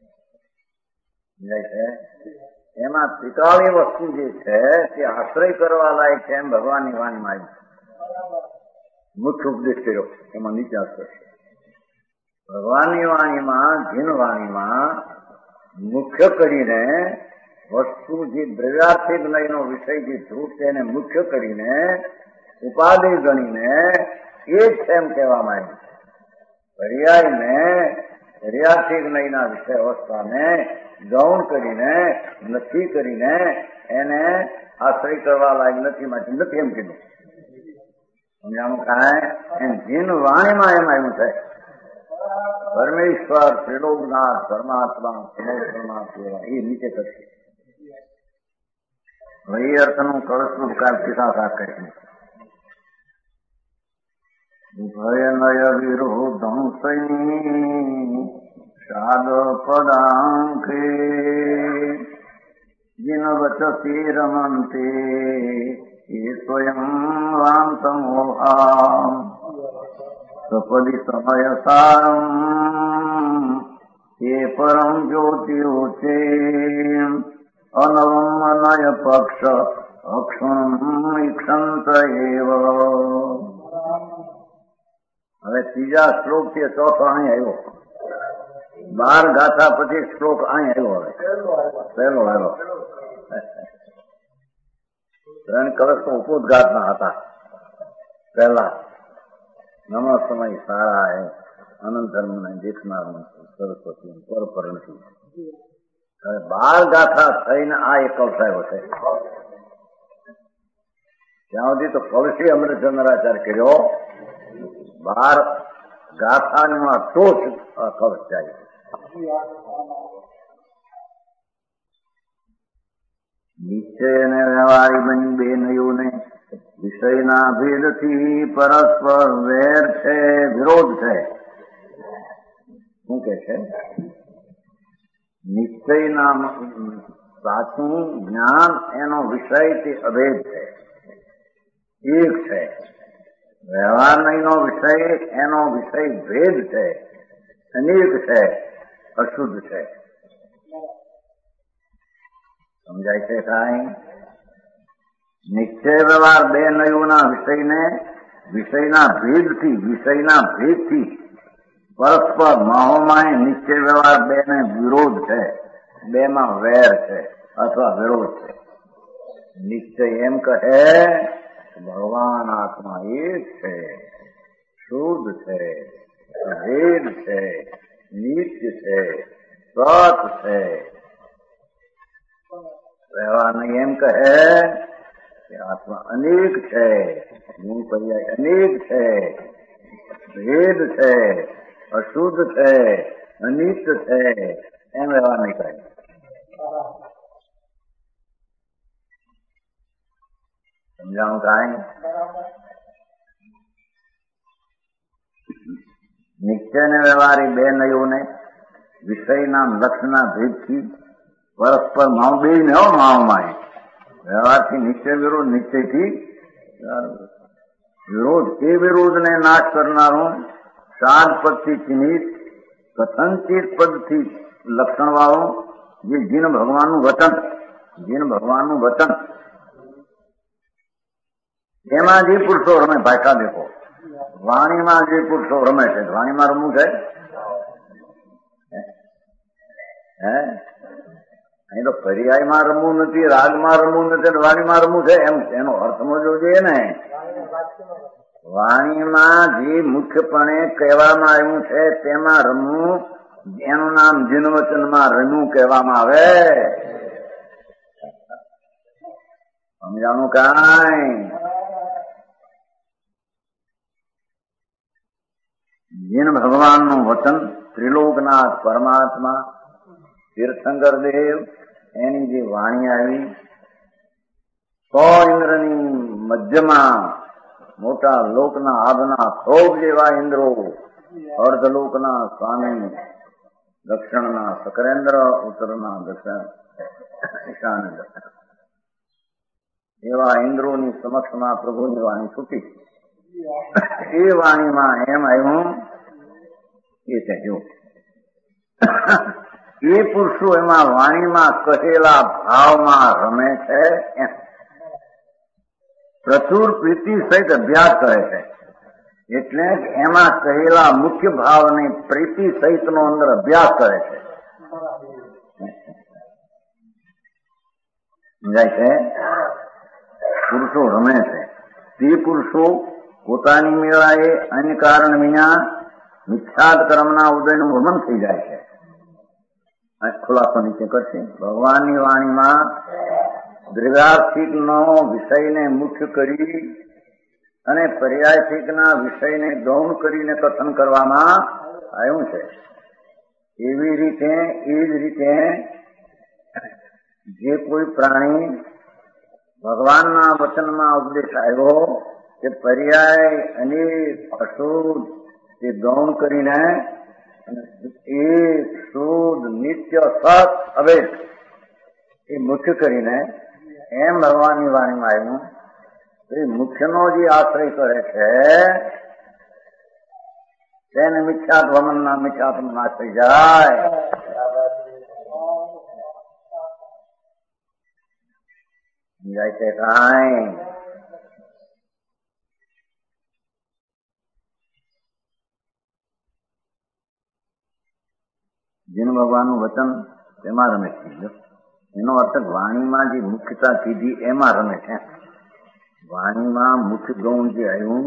છે. એમાં ત્રિકાળી વસ્તુ જે છે તે આશ્રય કરવા લાયક છે એમ ભગવાનની વાણીમાં આવ્યું. મુખ્ય ઉપદેશ કર્યો એમાં નીચે આશ્રય. ભગવાનની વાણીમાં, જીન વાણીમાં મુખ્ય કરીને વસ્તુ જે દ્રવ્યાર્થિક નયનો વિષય જે ધ્રુવ છે એને મુખ્ય કરીને ઉપાધિ ગણીને એ જ એમ કહેવામાં આવ્યું. પર્યાયને પર્યાર્થિક નયના વિષય અવસ્થાને ગૌણ કરીને, નથી કરીને એને આશ્રય કરવા લાયક નથી, માટે નથી એમ કીધું. સમજાણું કાંઈ? એમ જીન વાણીમાં એમ આવ્યું છે પરમેશ્વર ત્રિલોકનાથ પરમાત્મા પરમાત્મા એ નીચે કરશે. હવે એ અર્થનું કળશનું કાલ પિતા સાથ કરીશું. ભય નય વિરોધં સૈની સાદ પદાંકે જીન વચસી રમંતે એ સ્વયં રામ સમોહા સપદી સમય સારમ એ પરમ જ્યોતિરુચે અનવમ નય પક્ષ અક્ષમ ઈક્ષંત એવ. હવે ત્રીજા શ્લોક થી ચોથો અહીં આવ્યો. બાર ગાથા પછી શ્લોક અહીં આવ્યો. હવે પહેલો આવ્યો. ત્રણ કલશ તો ઉપોદઘાતના હતા. પહેલા નમ સમય સારા હે અનંત ધર્મને દેખનાર સરસ્વતી પર નથી. હવે બાર ગાથા થઈને આ એક કલશ આવ્યો છે. ત્યાં સુધી તો કલશી અમૃતચંદ્રાચાર કર્યો. બાર ગાથામાં ટોચ કલશ જાય. નિશ્ચય અને વ્યવહારી બની બે નયોને વિષયના ભેદથી પરસ્પર વેર છે, વિરોધ છે. શું કે છે? નિશ્ચયના સાચું જ્ઞાન એનો વિષય તે અભેદ છે, એક છે. વ્યવહાર નહીનો વિષય એનો વિષય ભેદ છે, અનેક છે, અશુદ્ધ છે. સમજાય છે કાંઈ? નિશ્ચય વ્યવહાર બે નયોના વિષયને વિષયના ભેદથી વિષયના ભેદથી પરસ્પર મહોમાય નિશ્ચય વ્યવહાર બે ને વિરોધ છે, બેમાં વેર છે અથવા વિરોધ છે. નિશ્ચય એમ કહે ભગવાન આત્મા એક છે, શુદ્ધ છે, ભેદ છે, નિત્ય છે, સત છે. વ્યવહાર નહીં એમ કહે કે આત્મા અનેક છે, ગુણ પર્યાય અનેક છે, ભેદ છે, અશુદ્ધ છે, અનિત્ય છે, એમ વ્યવહાર નહીં કહે. સમજાણું કાંઈ? નિશ્ચય ને વ્યવહારી બે નયોને વિષયના લક્ષના ભેદથી પરસ્પર માવ બે ને હો માવમાં વ્યવહારથી નિશ્ચય વિરોધ, નિશ્ચયથી વિરોધ. એ વિરોધને નાશ કરનારું સાદ પદથી ચિહ્નિત કથનચિત પદથી લક્ષણ વાળું જે જીન ભગવાનનું વચન, જીન ભગવાનનું વચન એમાં જે પુરુષો રમે ભાષા દેખો, વાણીમાં જે પુરુષો રમે છે વાણીમાં રમવું છે હે અહીં તો પર્યાયમાં રમવું નથી, રાગમાં રમવું નથી, વાણીમાં રમવું છે એમ એનો અર્થ સમજવો જોઈએ ને. વાણીમાં જે મુખ્યપણે કહેવામાં આવ્યું છે તેમાં રમવું, એનું નામ જીનવચનમાં રમવું કહેવામાં આવે. સમજાણું કાંઈ? જીન ભગવાનનું વચન, ત્રિલોકનાથ પરમાત્મા, તીર્થંકર દેવ, એની જે વાણી આવી, સો ઇન્દ્રની મધ્યમાં મોટા લોકના આભના થોગ જેવા ઇન્દ્રો, અર્ધલોકના સ્વામી, દક્ષિણના શકરેન્દ્ર, ઉત્તરના દક્ષિણ ઈશાન એવા ઇન્દ્રોની સમક્ષમાં પ્રભુની વાણી છૂટી. એ વાણીમાં એમ આવ્યું એ કહેજો એ પુરુષો એમાં વાણીમાં કહેલા ભાવમાં રમે છે, પ્રચુર પ્રીતિ સહિત અભ્યાસ કરે છે. એટલે એમાં કહેલા મુખ્ય ભાવની પ્રીતિ સહિતનો અંદર અભ્યાસ કરે છે. સમજાય છે? પુરુષો રમે છે તે પુરુષો પોતાની મેળાએ અન્ય કારણ વિના મિથ્યાત કર્મના ઉદયનું વમન થઈ જાય છે. ખુલાસો નીચે કરશે. ભગવાનની વાણીમાં દ્રવ્યાર્થિકનો વિષયને મુખ્ય કરી અને પર્યાયથિકના વિષયને ગૌણ કરીને કથન કરવામાં આવ્યું છે. એવી રીતે એ જ રીતે જે કોઈ પ્રાણી ભગવાનના વચનમાં ઉપદેશ આવ્યો કે પર્યાય અનેક અશુદ્ધ તે ગૌણ કરીને એ શુદ્ધ નિત્ય સત અવેદ એ મુખ્ય કરીને એમ ભગવાનની વાણીમાં આવ્યું. એ મુખ્યનો જે આશ્રય કરે છે તેને મિથ્યાત વમનના મિથ્યાત્મ નાશ થઈ જાય. સમજાય છે કાંઈ? જીન ભગવાનનું વચન તેમાં રમે છે. એનો અર્થ વાણીમાં જે મુખ્યતા કીધી એમાં રમે છે. વાણીમાં મુખ્ય ગૌણ જે આવ્યું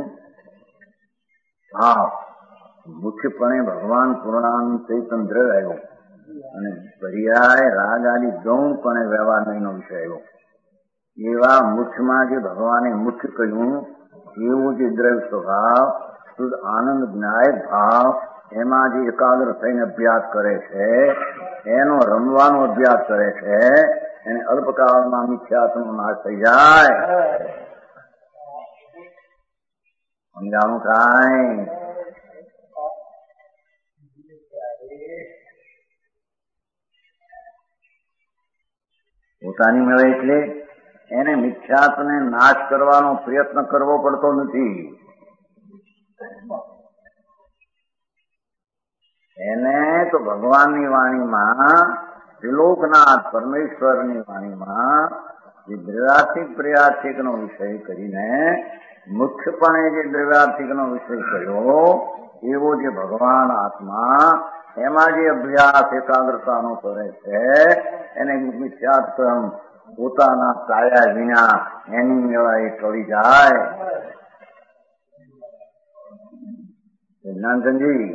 ભાવ, મુખ્યપણે ભગવાન પૂર્ણાનંદ ચૈતન્ય દ્રવ્ય આવ્યો અને પર્યાય રાગ આદિ ગૌણપણે વ્યવહાર નહીંનો વિષય આવ્યો. એવા મુખ્યમાં જે ભગવાને મુખ્ય કહ્યું એવું જે દ્રવ્ય સ્વભાવ શુદ્ધ આનંદ જ્ઞાયક ભાવ એમાં જે એકાગ્ર થઈને અભ્યાસ કરે છે, એનો રમવાનો અભ્યાસ કરે છે, એને અલ્પકાળમાં મિથ્યાત્વનો નાશ થઈ જાય. સમજાણું કાંઈ? પોતાની મળે એટલે એને મિથ્યાત્વને નાશ કરવાનો પ્રયત્ન કરવો પડતો નથી. એને તો ભગવાનની વાણીમાં, ત્રિલોકનાથ પરમેશ્વરની વાણીમાં જે દ્રવ્યાર્થિક પ્રયાર્થિકનો વિષય કરીને મુખ્યપણે જે દ્રવ્યાર્થિકનો વિષય કર્યો એવો જે ભગવાન આત્મા એમાં જે અભ્યાસ એકાગ્રતાનો કરે છે એને મિથ્યાત્મ પોતાના કાયા વિના એની મેળા એ ટળી જાય. જ્ઞાનચંદજી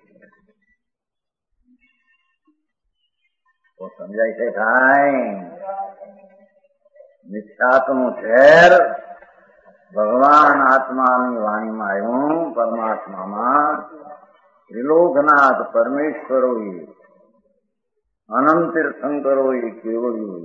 તો સમજાય છે કાંઈ? મિથ્યાત્વનું ઝેર ભગવાન આત્માની વાણીમાં આવ્યું. પરમાત્મામાં ત્રિલોકનાથ પરમેશ્વરોએ અનંત તીર્થંકરોએ કેવળ્યું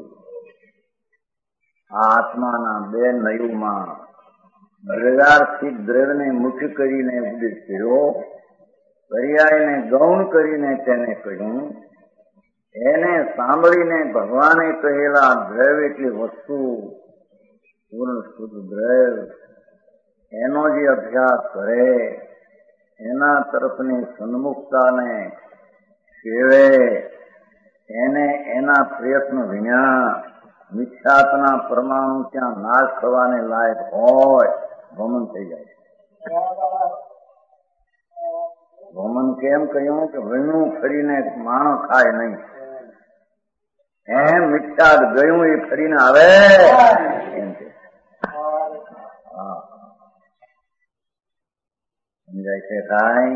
આ આત્માના બે નયુમાં દ્રવ્યાર્થિક દ્રવ્યને મુખ્ય કરીને ઉપદેશ કર્યો, પર્યાયને ગૌણ કરીને તેને કહ્યું. એને સાંભળીને ભગવાને કહેલા દ્રવ્ય એટલી વસ્તુ પૂર્ણ શુદ્ધ દ્રવ્ય એનો જે અભ્યાસ કરે, એના તરફની સન્મુખતાને સેવે, એને એના પ્રયત્ન વિના મિથ્યાત્વના પરમાણુ ત્યાં નાશ થવાને લાયક હોય ભમન થઈ જાય છે. ભમન કેમ કહ્યું કે વીણું ફરીને માણસ ખાય નહીં, એમ મિથ્યાત ગયું એ ફરીને આવે એમ છે. હા સમજાય છે કાંઈ?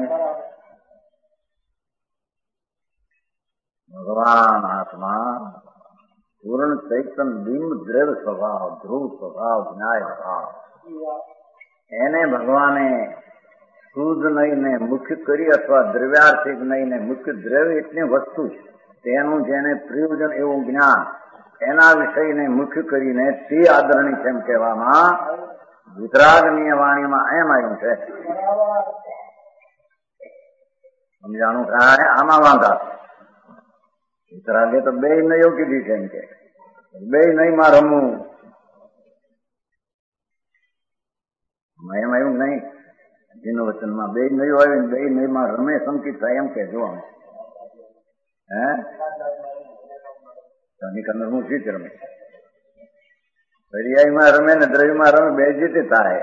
ભગવાન આત્મા પૂર્ણ ચૈતન બિંબ દ્રવ સ્વભાવ, ધ્રુવ સ્વભાવ, ન્યાય ભાવ, એને ભગવાને શુદ્ધ નહીને મુખ્ય કરી અથવા દ્રવ્યાર્થિક નહીને મુખ્ય દ્રવ્ય એટલી વસ્તુ તેનું જેને પ્રયોજન એવું જ્ઞાન એના વિષયને મુખ્ય કરીને તે આદરણી તેમ કહેવામાં વિતરાગની વાણીમાં એમ આવ્યું છે. સમજાણું કાંઈ? આમાં વાંધા વિતરાગે તો બે નયો કીધી છે એમ કે બે નહીમાં રમવું, એમ આવ્યું નહીં જેનું વચનમાં બે નયું આવ્યું બે નહીમાં રમે સંકિત થાય એમ કે જો હે શનિકંદર હું શીત રમે, દરિયાઈમાં રમે ને દ્રવ્યમાં રમે બે જીતે થાય.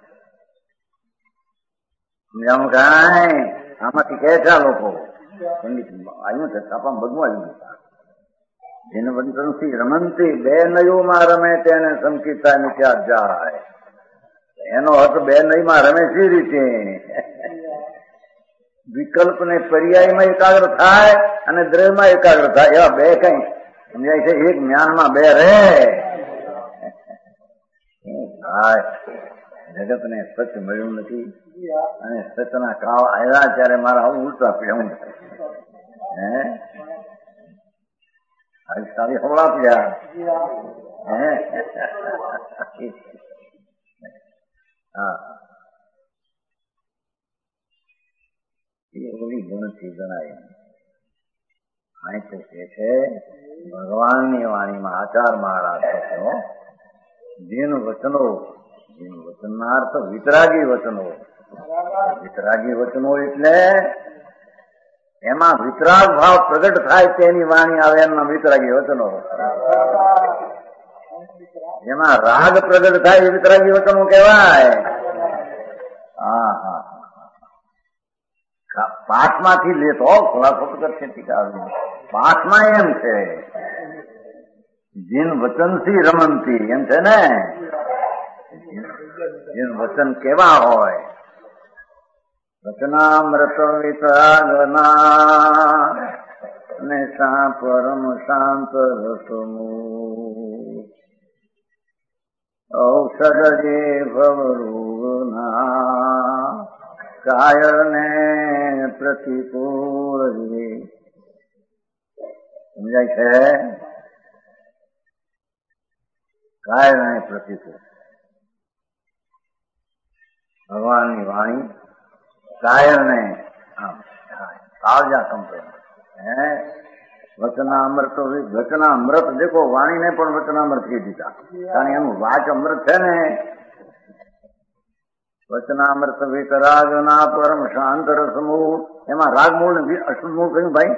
સમજાણું કાંઈ? આમાંથી કે છે લોકો આવ્યું છે છાપામાં બધું આવ્યું છે. જેને વંશથી રમનથી બે નયુમાં રમે તેને સંકિતા મિથ્યા જાય. એનો અર્થ બે નહીમાં રમે સી રીતે? વિકલ્પ ને પર્યાયમાં એકાગ્ર થાય અને દ્રવ્યમાં એકાગ્ર થાય, એવા બે કઈ સમજાય છે? એક જ્ઞાનમાં બે રહે. જગત ને સત્ય મળ્યું નથી અને સત્યના કાળ આવ્યા ત્યારે મારા આવું ઉલટા પીવું હે આવી સારી હવળા પીયા હે હા એ ઓલી ગણતરી ગણાય. અહીં તો કે છે ભગવાનની વાણીમાં આચાર મહારાજ થતો જેન વચનો, જેન વચનના અર્થ વિતરાગી વચનો. વિતરાગી વચનો એટલે એમાં વિતરાગ ભાવ પ્રગટ થાય તેની વાણી આવે એમના વિતરાગી વચનો. એમાં રાગ પ્રગટ થાય એ વિતરાગી વચનો કહેવાય. હા હા પાઠમાંથી લેતો ખુલાસો કરશે પાઠમાં એમ છે જીન વચનથી રમનથી એમ છે ને. જીન વચન કેવા હોય? વચનામૃત વિતરાગના ને સા પરમ શાંત રસમુ ઔષધ જે ભવરૂના કાયર ને પ્રતિકૂળ. સમજાય છે? કાયર ને પ્રતિકૂળ ભગવાનની વાણી કાયર ને કાળજા કંપે હે વચનામૃત. વચનામૃત દેખો વાણી ને પણ વચનામૃત કહી દીધા કારણ એનું વાચ અમૃત છે ને. વચનામૃત વિતરાગ ના પરમ શાંત રસમૂળ. એમાં રાગમૂળ ને અશુદ્ધમૂળ કહ્યું ભાઈ.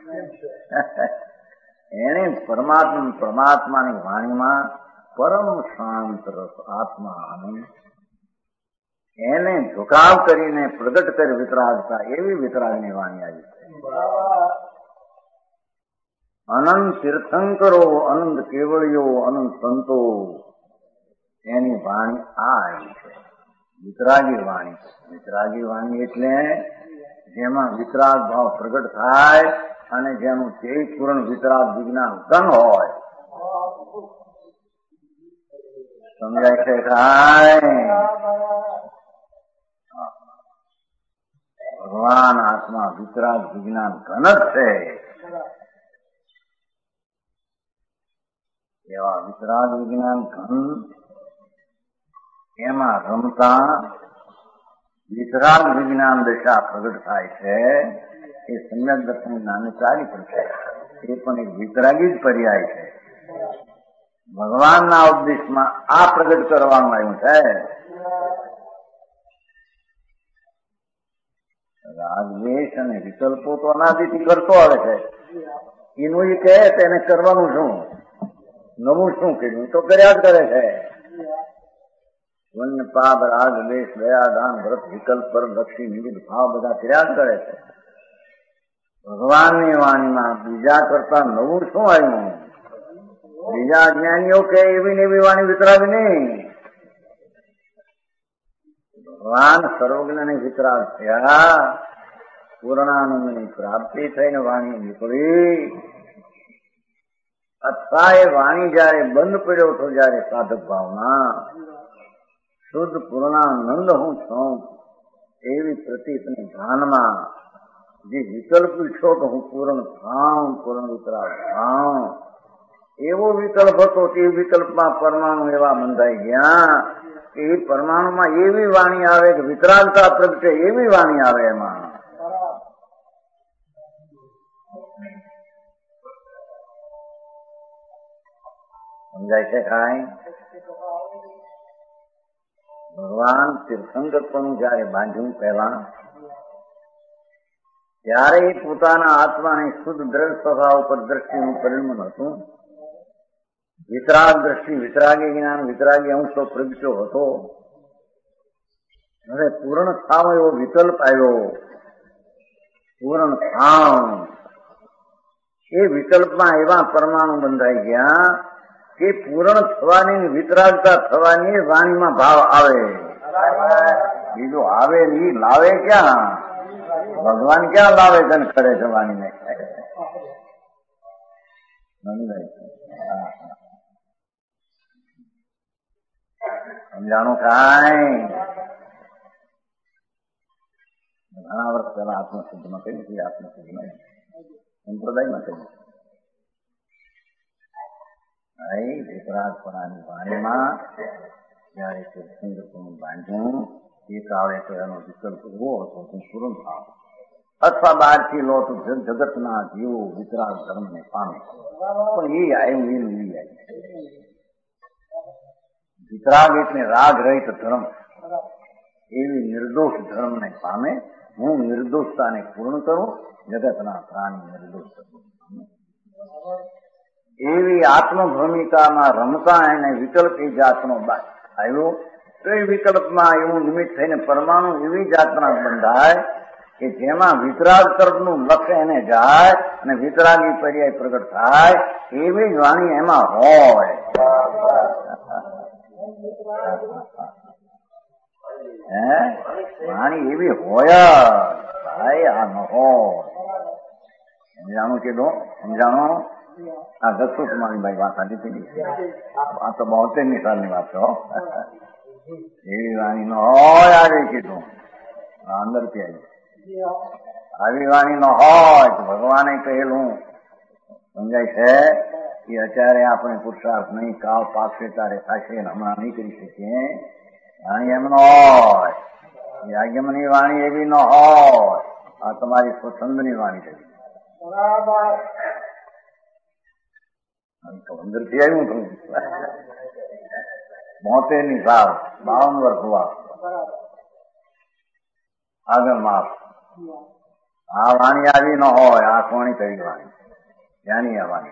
એને પરમાત્મા પરમાત્માની વાણીમાં પરમ શાંત રસ આત્મા અને એને ઝુકાવ કરીને પ્રગટ કરી વિતરાગતા એવી વિતરાગની વાણી આવી છે. અનંત તીર્થંકરો, અનંત કેવળીઓ, અનંત સંતો એની વાણી આ આવી છે વિતરાગી વાણી. વિતરાગી વાણી એટલે જેમાં વિતરાગ ભાવ પ્રગટ થાય અને જેનું તે પૂર્ણ વિતરાગ વિજ્ઞાન ધન હોય. સમજાય છે કાંઈ? ભગવાન આત્મા વિતરાગ વિજ્ઞાન ઘન જ છે. એવા વિતરાગ વિજ્ઞાન ઘન એમાં રમતા વિતરાગ વિજ્ઞાન દશા પ્રગટ થાય છે. એ સમ્યક દર્શન જ્ઞાને ચાલી પડશે. એ પણ એક વિતરાગી જ પર્યાય છે. ભગવાનના ઉપદેશમાં આ પ્રગટ કરવાનું આવ્યું છે. રાગદ્વેષ અને વિકલ્પો તો અનાદિથી કરતો આવે છે. એનું એ કહે તેને કરવાનું શું? નવું શું કર્યું તો કર્યા જ કરે છે. વન્ય પાપ રાગ દેશ દયા દાન વ્રત વિકલ્પ પર લક્ષી વિવિધ ભાવ બધા કર્યા જ કરે છે. ભગવાનની વાણીમાં બીજા કરતા નવું શું આવ્યું? બીજા જ્ઞાનીઓ કે એવી ને એવી વાણી વિતરાવી નહીં. ભગવાન સર્વજ્ઞની વિતરાગ થયા, પૂર્ણાનંદની પ્રાપ્તિ થઈને વાણી નીકળી. અથવા એ વાણી જયારે બંધ પડ્યો હતો, જયારે સાધક ભાવમાં શુદ્ધ પૂર્ણાનંદ હું છું એવી પ્રતીતની ધ્યાનમાં જે વિકલ્પ છો કે હું પૂર્ણ થાઉં, પૂર્ણ વિતરાગ થાઉં, એવો વિકલ્પ હતો. તે વિકલ્પમાં પરમાણુ એવા બંધાઈ ગયા કે એ પરમાણુમાં એવી વાણી આવે કે વિતરાગતા પ્રગટે એવી વાણી આવે એમાં. સમજાય છે કાંઈ? ભગવાન તીર્થંકરપણું જયારે બાંધ્યું પહેલા, ત્યારે એ પોતાના આત્માની શુદ્ધ દ્રઢ સ્વભાવ ઉપર દ્રષ્ટિનું પરિણમન હતું. વિતરાગ દ્રષ્ટિ, વિતરાગી જ્ઞાન, વિતરાગી અંશ તો પ્રગટ્યો હતો. હવે પૂર્ણ થાવ એવો વિકલ્પ આવ્યો. પૂર્ણ થાવ એ વિકલ્પમાં એવા પરમાણુ બંધાઈ ગયા કે પૂર્ણ થવાની, વિતરાગતા થવાની વાણીમાં ભાવ આવે. બીજું આવે નહીં, લાવે ક્યાં? ભગવાન ક્યાં લાવે છે કરે છે વાણીને? સમજાણું કાંઈ? ઘણા વર્ષ પહેલા આત્મસિદ્ધમાં કહ્યું છે, આત્મસિદ્ધમાં સંપ્રદાયમાં કહ્યું વિતરાગપણાની વાણીમાં જયારે તીર્થંકરપણું બાંધ્યું એ કાળે તો એનો વિકલ્પ એવો હતો કે પૂર્ણ ભાવ અથવા બહારથી લો તો જગતના જીવો વિતરાગ ધર્મને પામે. પણ એ આવ્યું એનું એ આવ્યું. વિતરાગ એટલે રાગ રહિત ધર્મ, એવી નિર્દોષ ધર્મને પામે. હું નિર્દોષતાને પૂર્ણ કરું, જગતના પ્રાણી નિર્દોષ પામે. એવી આત્મભૂમિકામાં રમતા એને વિકલ્પ એ જાતનો આવ્યો. તો એ વિકલ્પમાં એવું નિમિત્ત થઈને પરમાણુ એવી જાતના બંધાય કે જેમાં વિતરાગ તરફનું લક્ષ્ય એને જાય અને વિતરાગી પર્યાય પ્રગટ થાય. એવી જ વાણી એમાં હોય. હે વાણી એવી હોય ભાઈ, આ ન હોય. સમજાણું કીધું? સમજાણું? આ દસો તમારી ભાઈ વાત સાચી થઈ ગઈ. આ તો બોતેર ની સાલની વાત છે. એવી વાણી ન હોય. આવી કીધું અંદરથી આવી આવી વાણી ન હોય તો ભગવાને કહેલું સમજાય છે કે અત્યારે આપણે પુરુષાર્થ નહીં, કાળ પાકશે ત્યારે થશે, હમણાં નહીં કરી શકીએ. વાણી એમ ન હોય. યાજ્ઞની વાણી એવી ન હોય. આ તમારી સ્વછંદની વાણી છે. અંદરથી આવ્યું હતું. બોતેર ની સાલ, બાવન વર્ષ હુઆ આગળ માફ. આ વાણી આવી ન હોય. આ કોણી કરી વાણી ત્યાંની આ વાણી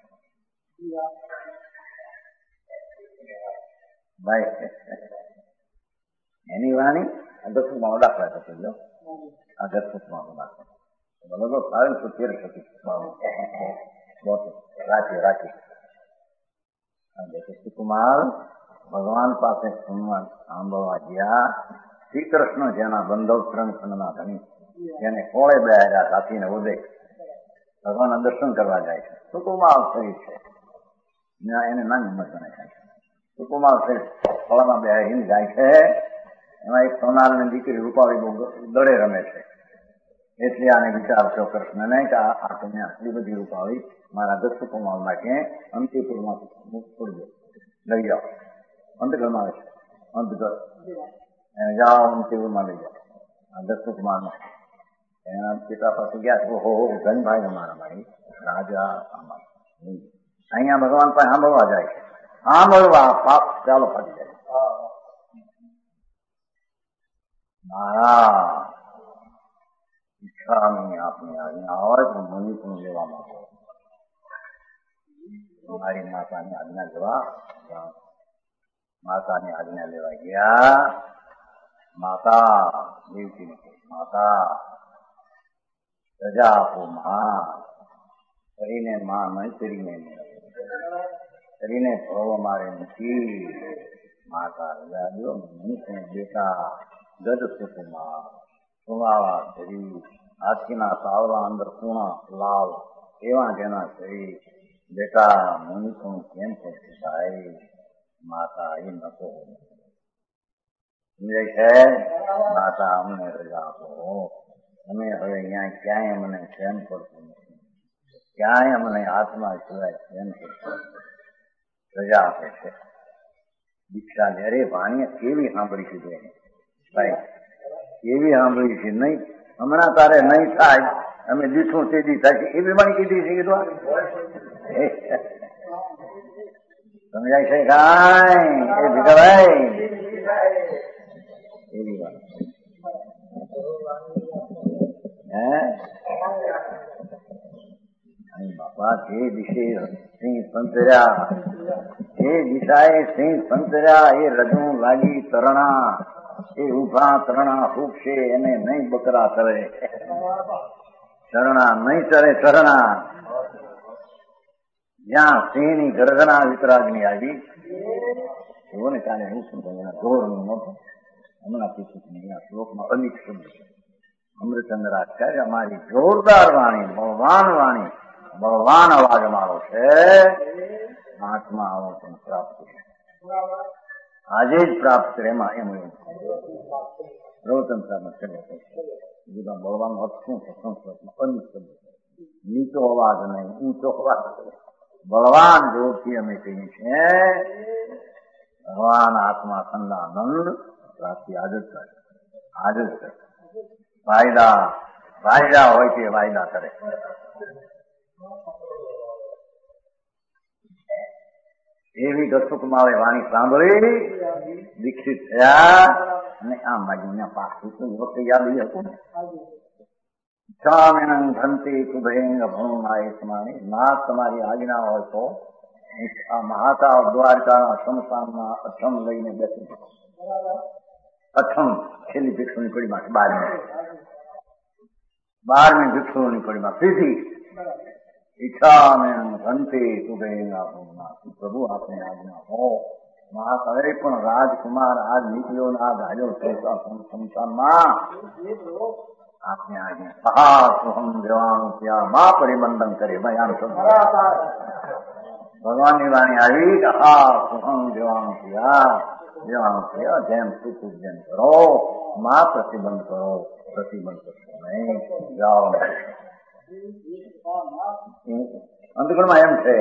ભાઈ એની વાણી અગસ્તમાં દાખલા થતો ગયો. અગસ્તમાં દાખલા બરોબર સારું તો તેર થતી બોતેર રાખી રાખી કુમાર ભગવાન પાસે સુનવા સાંભળવા ગયા. શ્રી કૃષ્ણ જેના બંધવ ત્રણ ખંડના ધણી, જેને કોળે બેહાર્યા સાથીને ઉદય, ભગવાનના દર્શન કરવા જાય છે. સુકુમાર શરીર છે, એને ના હિંમત ગણે છે. સુકુમાર શરીર ફળમાં બેહારીને જાય છે. એમાં એક સોનારની દીકરી રૂપાળી બહુ દડે રમે છે. એટલે આને વિચાર થયો કૃષ્ણને કે આ તમે આટલી બધી રૂપાળી મારા દસ કુમાર માટે અંતિપુરમાં લઈ જાઓ. અંતઘરમાં આવે છે, અંતઘર જાઓ અંતિપુરમાં લઈ જાઓ. આ દસ કુમારનો એના પિતા પાસે ગયા. ઓહો ધનભાઈ અમારા ભાઈ રાજા આમાં અહીંયા ભગવાન પાસે સાંભળવા જાય છે. સાંભળવા પાપ ચાલો ફરી જાય. મારા ઈચ્છાની આપની આજ્ઞા હોય તો મની પણ લેવામાં મારી માતાની આજ્ઞા લેવા માતાની આજ્ઞા લેવા ગયા. માતા દેવકી માતા રજા આપો માં. કરીને માં નહીં કરીને કરીને ભવ મારે નથી. માતા રજા દો નહીં બેટા ગદ સુખમાં સુવાળા શરીર હાથીના સાવલા અંદર કુણા લાલ એવા જેના શરીર બેટા મુનિ પણ કેમ પડતું થાય. માતા એ નતો સમજાય છે. માતા અમને રજા આપો. અમે હવે અહીંયા ક્યાંય અમને સહન પડતું નથી. ક્યાંય અમને આત્મા સિવાય સહન પડતું રજા આપે છે. દીક્ષા લે. અરે વાણીએ કેવી સાંભળી છે ભાઈ, કેવી સાંભળી છે. નહીં હમણાં તારે નહીં થાય અમે દીઠું તે દી થાય છે એવી વાણી કીધી છે. કીધું સમજાય છે કાંઈ એ ભીખાભાઈ એવી વાત હે બાપા જે દિશે સિંહ સંતર્યા જે દિશાએ સિંહ સંતર્યા એ રજૂ લાગી તરણા એ ઉભા તરણા ફૂકશે એને નહીં બકરા કરે. તરણા નહીં ચરે તરણા. જ્યાં સિંહની ગર્જના વિતરાગની આવી એવો ને કાલે હું શું કહું જોર નું નહોતું. હમણાં પૂછું શ્લોકમાં અમિત શબ્દ અમૃતચંદ્રાચાર્ય અમારી જોરદાર વાણી બળવાન વાણી બળવાન અવાજ અમારો છે. આત્મા આવો પણ પ્રાપ્ત આજે જ પ્રાપ્ત કરે. એમાં એમ પ્રવચન સાહેબ બળવાન અર્થ શું છે? સંસ્કૃતમાં અમિત શબ્દ નીચો અવાજ નહીં ઊંચો અવાજ. બળવાન જોરથી અમે કહીએ છીએ ભગવાન આત્મા ખંડાનંદ પ્રાપ્તિ આજ જ કરે. આજ જ કરે. વાયદા વાયદા હોય તે વાયદા કરે. એવી દસુકમાળે વાણી સાંભળી દીક્ષિત થયા અને આમ માગી પાછું વખતે યાદ હતું ને સ્વામિનંગ ભંતી કુભેંગ ભણુમાય સ્માણી. ના તમારી આજ્ઞા હોય તો આ મહાતા દ્વારકાના શમશાનમાં અઠમ લઈને બેસી અઠમ છેલ્લી ભિક્ષુની કડીમાં બારમી બારમી ભિક્ષુની કડીમાં સીધી ઈચ્છા મેં ભંતી કુભેંગ પ્રભુ આપણે આજ્ઞા હો. મહાકવે પણ રાજકુમાર આજ નીકળ્યો ને આજ હાજર શમશાનમાં આપને આજ્ઞા સહાસુહમ દેવાનું ત્યાં મા પરિબંધન કરે. ભગવાનની વાણી આવી કે હા સુહમ દેવાનું ત્યાં દેવાનું થયા જેમ સુપૂજન કરો મા પ્રતિબંધ કરો પ્રતિબંધ કરશો નહીં. જાઓ અંતગણમાં એમ છે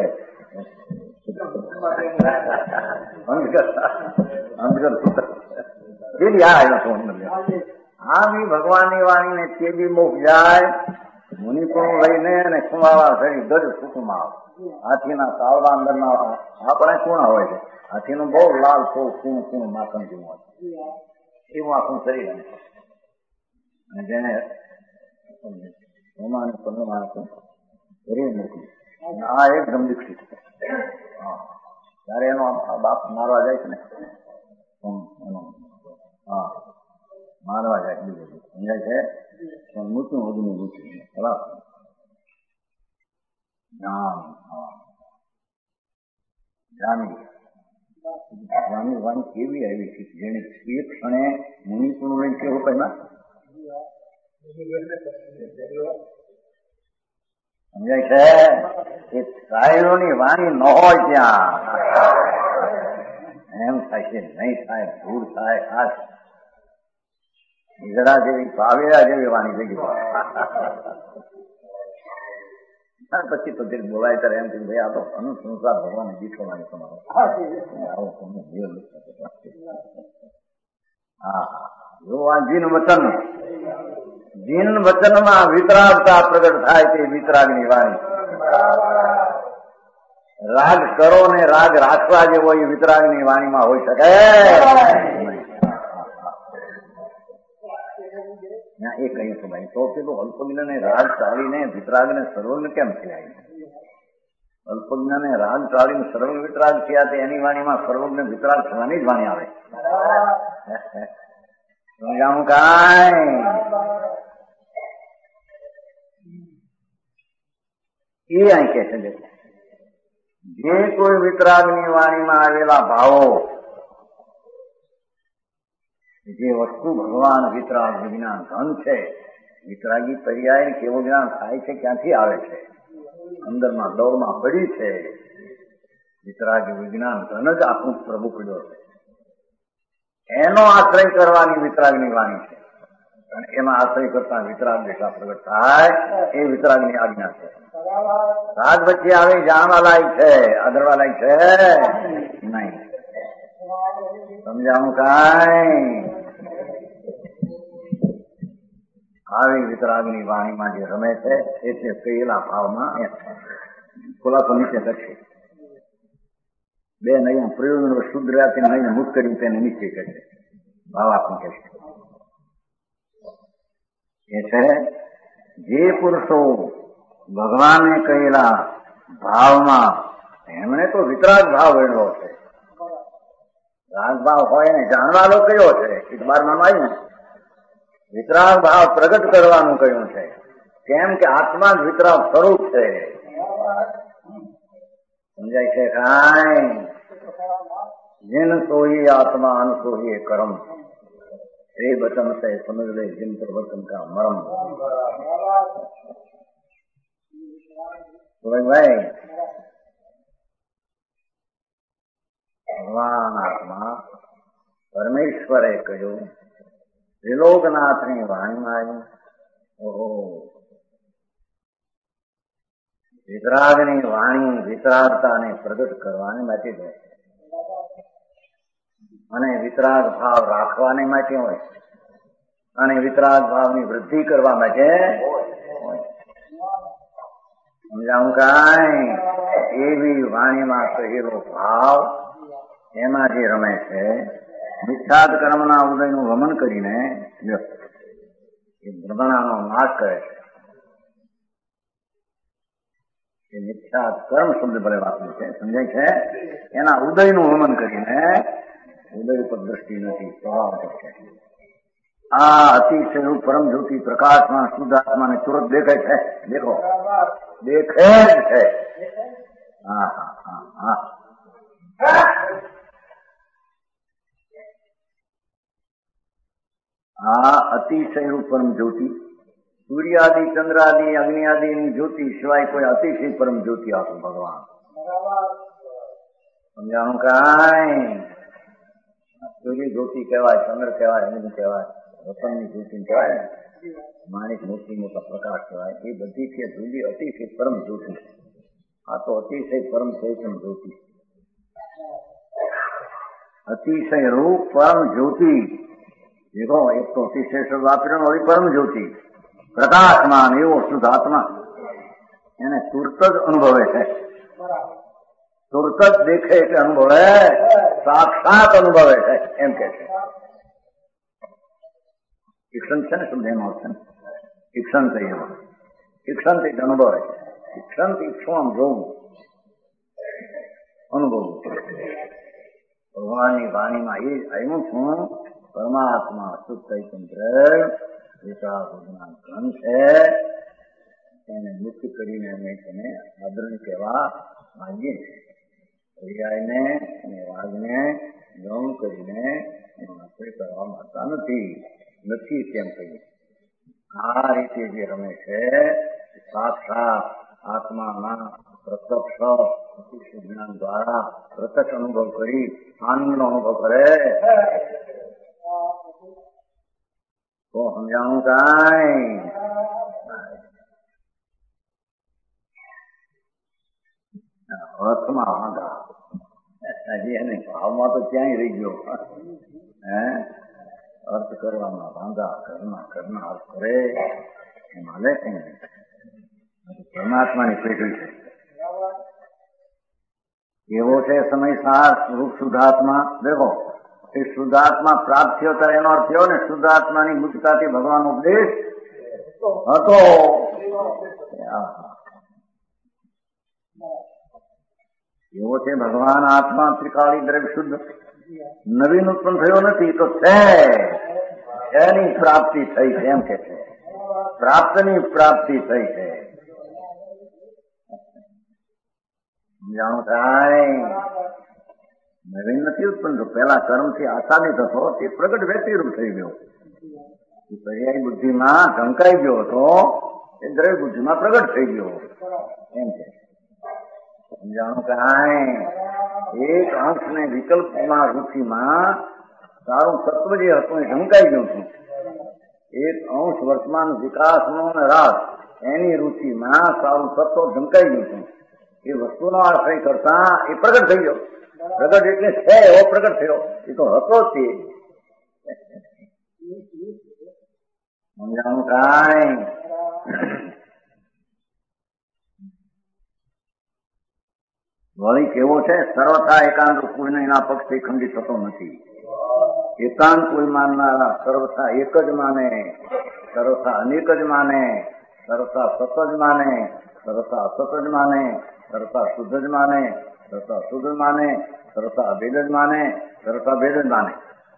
આ બી ભગવાનની વાણી ને તે બી મોક્ષ જાય. મુનિ પણ લઈને અને કુમાવા થઈ ગજ સુખમાં આવે. હાથીના સાવડા અંદરના આપણે કુણા હોય છે. હાથીનું બહુ લાલ છો કુણ કુણ માખણ જેવું હોય એવું આખું શરીર અને જેને સોમાને પંદર શરીર મોકલી આ એકદમ દીક્ષિત. જયારે એનો બાપ મારવા જાય છે ને હા મારવા જાય બીજું સમજાય છે પણ મૂતું અગ્નિ મૂતું ખરાબ જ્ઞાન જાણી ભગવાનની વાણી કેવી આવી છે જેને એ ક્ષણે મુનિ પણ લઈ કેવું પહેલા સમજાય છે. એ સાહેબોની વાણી ન હોય ત્યાં એમ થાય છે નહીં થાય ભૂલ થાય. આ ઈજડા જેવી ભાવેરા જેવી વાણી થઈ ગઈ. પછી પછી બોલાય ત્યારે એમ કે ભાઈ આ તો અનુસંસાર ભગવાન દીઠો વાણી તમારો આવો તમને હા જો આ જીન વચન જીન વચનમાં વિતરાગતા પ્રગટ થાય તે વિતરાગની વાણી. રાગ કરો ને રાગ રાખવા જેવો એ વિતરાગની વાણીમાં હોઈ શકે. એ કહ્યું કે ભાઈ તો પેલું અલ્પજ્ઞ ને રાગ ચાલીને વિતરાગ ને સર્વજ્ઞ કેમ થયા? અલ્પજ્ઞાને રાગ ચાલીને સર્વ વિતરાગ થયા તે એની વાણીમાં સર્વજ્ઞ વિતરાગ થવાની જ વાણી આવે. સમજાવું કાંઈ? એ અહીં કે છે જે કોઈ વિતરાગની વાણીમાં આવેલા ભાવો, જે વસ્તુ ભગવાન વિતરાગ વિજ્ઞાન ધન છે, વિતરાગી પર્યાય કેવું જ્ઞાન થાય છે, ક્યાંથી આવે છે? અંદરમાં દોડમાં પડી છે. વિતરાગી વિજ્ઞાન ધન જ આખું પ્રભુ પડ્યો છે. એનો આશ્રય કરવાની વિતરાગની વાણી છે. અને એમાં આશ્રય કરતા વિતરાગ જેટલા પ્રગટ થાય એ વિતરાગની આજ્ઞા છે. રાગ વચ્ચે આવી જાણવા લાયક છે, આદરવા લાયક છે નહીં. સમજાવું કાંઈ? આવી વિતરાગની વાણીમાં જે રમે છે એટલે કહેલા ભાવમાં ખુલાસો નીચે કરશે. બે નયા પ્રયોજનો શુદ્ધ રાતે નઈને મુક્ત કરી તેને નિશ્ચય કરશે. ભાવાત્મક છે એ છે જે પુરુષો ભગવાને કહેલા ભાવમાં એમણે તો વિતરાગ ભાવ વેણવો છે. રાગ ભાવ હોય ને જાણવાનો કયો છે એ બારમાં આવી ને વિતરાગ ભાવ પ્રગટ કરવાનું કહ્યું છે. કેમ કે આત્મા જ વિતરાગ સ્વરૂપ છે. સમજાય છે કાંઈ? जिन सोही आत्मा अन सोही कर्म એ વચન છે સમજ લે जिन पर वचन का मरम. ભાઈ ભગવાન આત્મા પરમેશ્વરે કહ્યું ત્રિલોકનાથની વાણીમાં આવ્યું. ઓહો, વિતરાગની વાણી વિતરાગતાને પ્રગટ કરવાને માટે હોય અને વિતરાગ ભાવ રાખવાને માટે હોય અને વિતરાગ ભાવની વૃદ્ધિ કરવા માટે હોય. સમજાવું કાંઈ? એવી વાણીમાં કહેલો ભાવ એમાં જે રમે છે મિથ્યાદ કર્મના ઉદયનું વમન કરીને એ મૃદણાનો નાશ કરે છે. એ મિથ્યાદ કર્મ શબ્દ ભલે વાપર્યું છે, સમજાય છે? એના ઉદયનું વમન કરીને ઉદય ઉપર દ્રષ્ટિ નથી, સ્વભાવ છે. આ અતિશય પરમ જ્યોતિ પ્રકાશમાં શુદ્ધાત્માને તુરંત દેખાય છે. દેખો, દેખે જ છે. હા હા હા હા આ અતિશય પરમ જ્યોતિ સૂર્યાદિ ચંદ્રાદિ અગ્નિ આદિની જ્યોતિ સિવાય કોઈ અતિશય પરમ જ્યોતિ આપું ભગવાન. સમજાણું કાંઈ? સૂર્ય જ્યોતિ કહેવાય, ચંદ્ર કહેવાય, અગ્નિ કહેવાય, વતનની જ્યોતિ કહેવાય, માણિક મોટી મોટા પ્રકાશ કહેવાય. એ બધી છે જુદી અતિશય પરમ જ્યોતિ. આ તો અતિશય પરમ ચૈતન્ય જ્યોતિ, અતિશય રૂપ પરમ જ્યોતિ. દેખો, એક તો અતિશય શબ્દ વાપર્યો, વળી પરમ જ્યોતિ પ્રકાશમાન એવો શુદ્ધ આત્મા એને તુરત જ અનુભવે છે. તુરત જ દેખે એટલે અનુભવે, સાક્ષાત અનુભવે છે એમ કે છે. ઈક્ષણ છે ને શબ્દ એનો અર્થ છે ને, ઈક્ષણ છે એમાં ઈક્ષણ થી અનુભવે. ઈક્ષણ થી ઈક્ષણ જોવું, અનુભવવું. ભગવાનની વાણીમાં એ આવ્યું છું પરમાત્મા શુદ્ધ ચૈતન્ય વિતરાગ ઘન છે. એને મુક્ત કરીને અમે તેને આદરણ કહેવા માંગીએ છીએ. પર્યાયને અને વાઘને ગૌણ કરીને એનો આશ્રય કરવા માંગતા નથી નથી તેમ કહીએ. આ રીતે જે રમે છે સાક્ષાત આત્માના પ્રત્યક્ષ જ્ઞાન દ્વારા પ્રત્યક્ષ અનુભવ કરી આનંદનો અનુભવ કરે તો સમજાણું કાંઈ? અર્થમાં વાંધા હજી એને ભાવમાં તો ક્યાંય રહી ગયો. હે અર્થ કરવામાં વાંધા કરના કરના અર્થ કરે એમાં લે કઈ પરમાત્માની પેઢી છે. એવો છે સમય સાર રૂપ શુદ્ધાત્મા. દેખો, એ શુદ્ધાત્મા પ્રાપ્ત થયો ત્યારે એનો અર્થ થયો ને શુદ્ધાત્માની મુક્તતાથી ભગવાન ઉપદેશ હતો. એવો છે ભગવાન આત્મા ત્રિકાળી દ્રવ્ય શુદ્ધ નવીન ઉત્પન્ન થયો નથી તો છે એની પ્રાપ્તિ થઈ છે એમ કે છે પ્રાપ્તની પ્રાપ્તિ થઈ છે જાણો થાય નવીન નથી ઉત્પન્ન થયો પેલા કર્મથી આચ્છાદિત હતો તે પ્રગટ વ્યક્તિરૂપ થઈ ગયો પર્યાય બુદ્ધિમાં ઢંકાઈ ગયો હતો એ દ્રવ્ય બુદ્ધિમાં પ્રગટ થઈ ગયો એમ છે સમજાણું કે હા એક અંશ ને વિકલ્પમાં રુચિમાં સારું તત્વ જે હતું એ ઢંકાઈ ગયું હતું એક અંશ વર્તમાન વિકાસનો રાસ એની રુચિમાં સારું તત્વ ઢંકાઈ ગયું હતું એ વસ્તુનો આશ્રય કરતા એ પ્રગટ થઈ ગયો પ્રગટ એટલે છે એવો પ્રગટ થયો એ તો હતો જ સમજાણું કાંઈ વળી કેવો છે સર્વથા એકાંત કોઈને એના પક્ષથી ખંડિત થતો નથી એકાંત કોઈ માનનારા સર્વથા એક જ માને સર્વથા અનેક જ માને સર્વથા સત જ માને સર્વથા અસત જ માને સર્વથા શુદ્ધ જ માને સર્વથા શુદ્ધ માને સર્વથા અભેદ જ માને સર્વથા ભેદ જ માને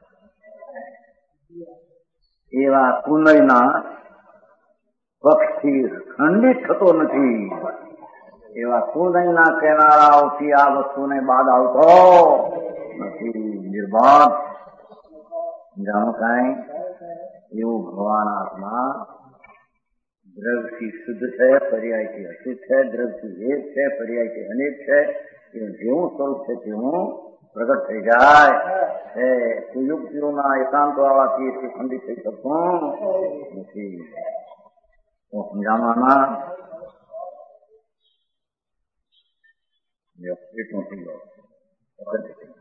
એવા કુંડળીના પક્ષથી ખંડિત થતો નથી એવા કુંડળીના કહેનારાઓથી આ વસ્તુને બાદ આવતો નથી નિર્બાધ જાણો કાંઈ એવું ભગવાન આત્મા દ્રવ્યથી શુદ્ધ છે પર્યાયથી અશુદ્ધ છે દ્રવ્યથી એક છે પર્યાયથી અનેક છે એવું જેવું સ્વરૂપ છે તેવું પ્રગટ થઈ જાય છે સુયુક્તિઓના એકાંતો આવવાથી તે ખંડિત થઈ શકતું નથી તો સમજાવવામાં એટલું થઈ ગયો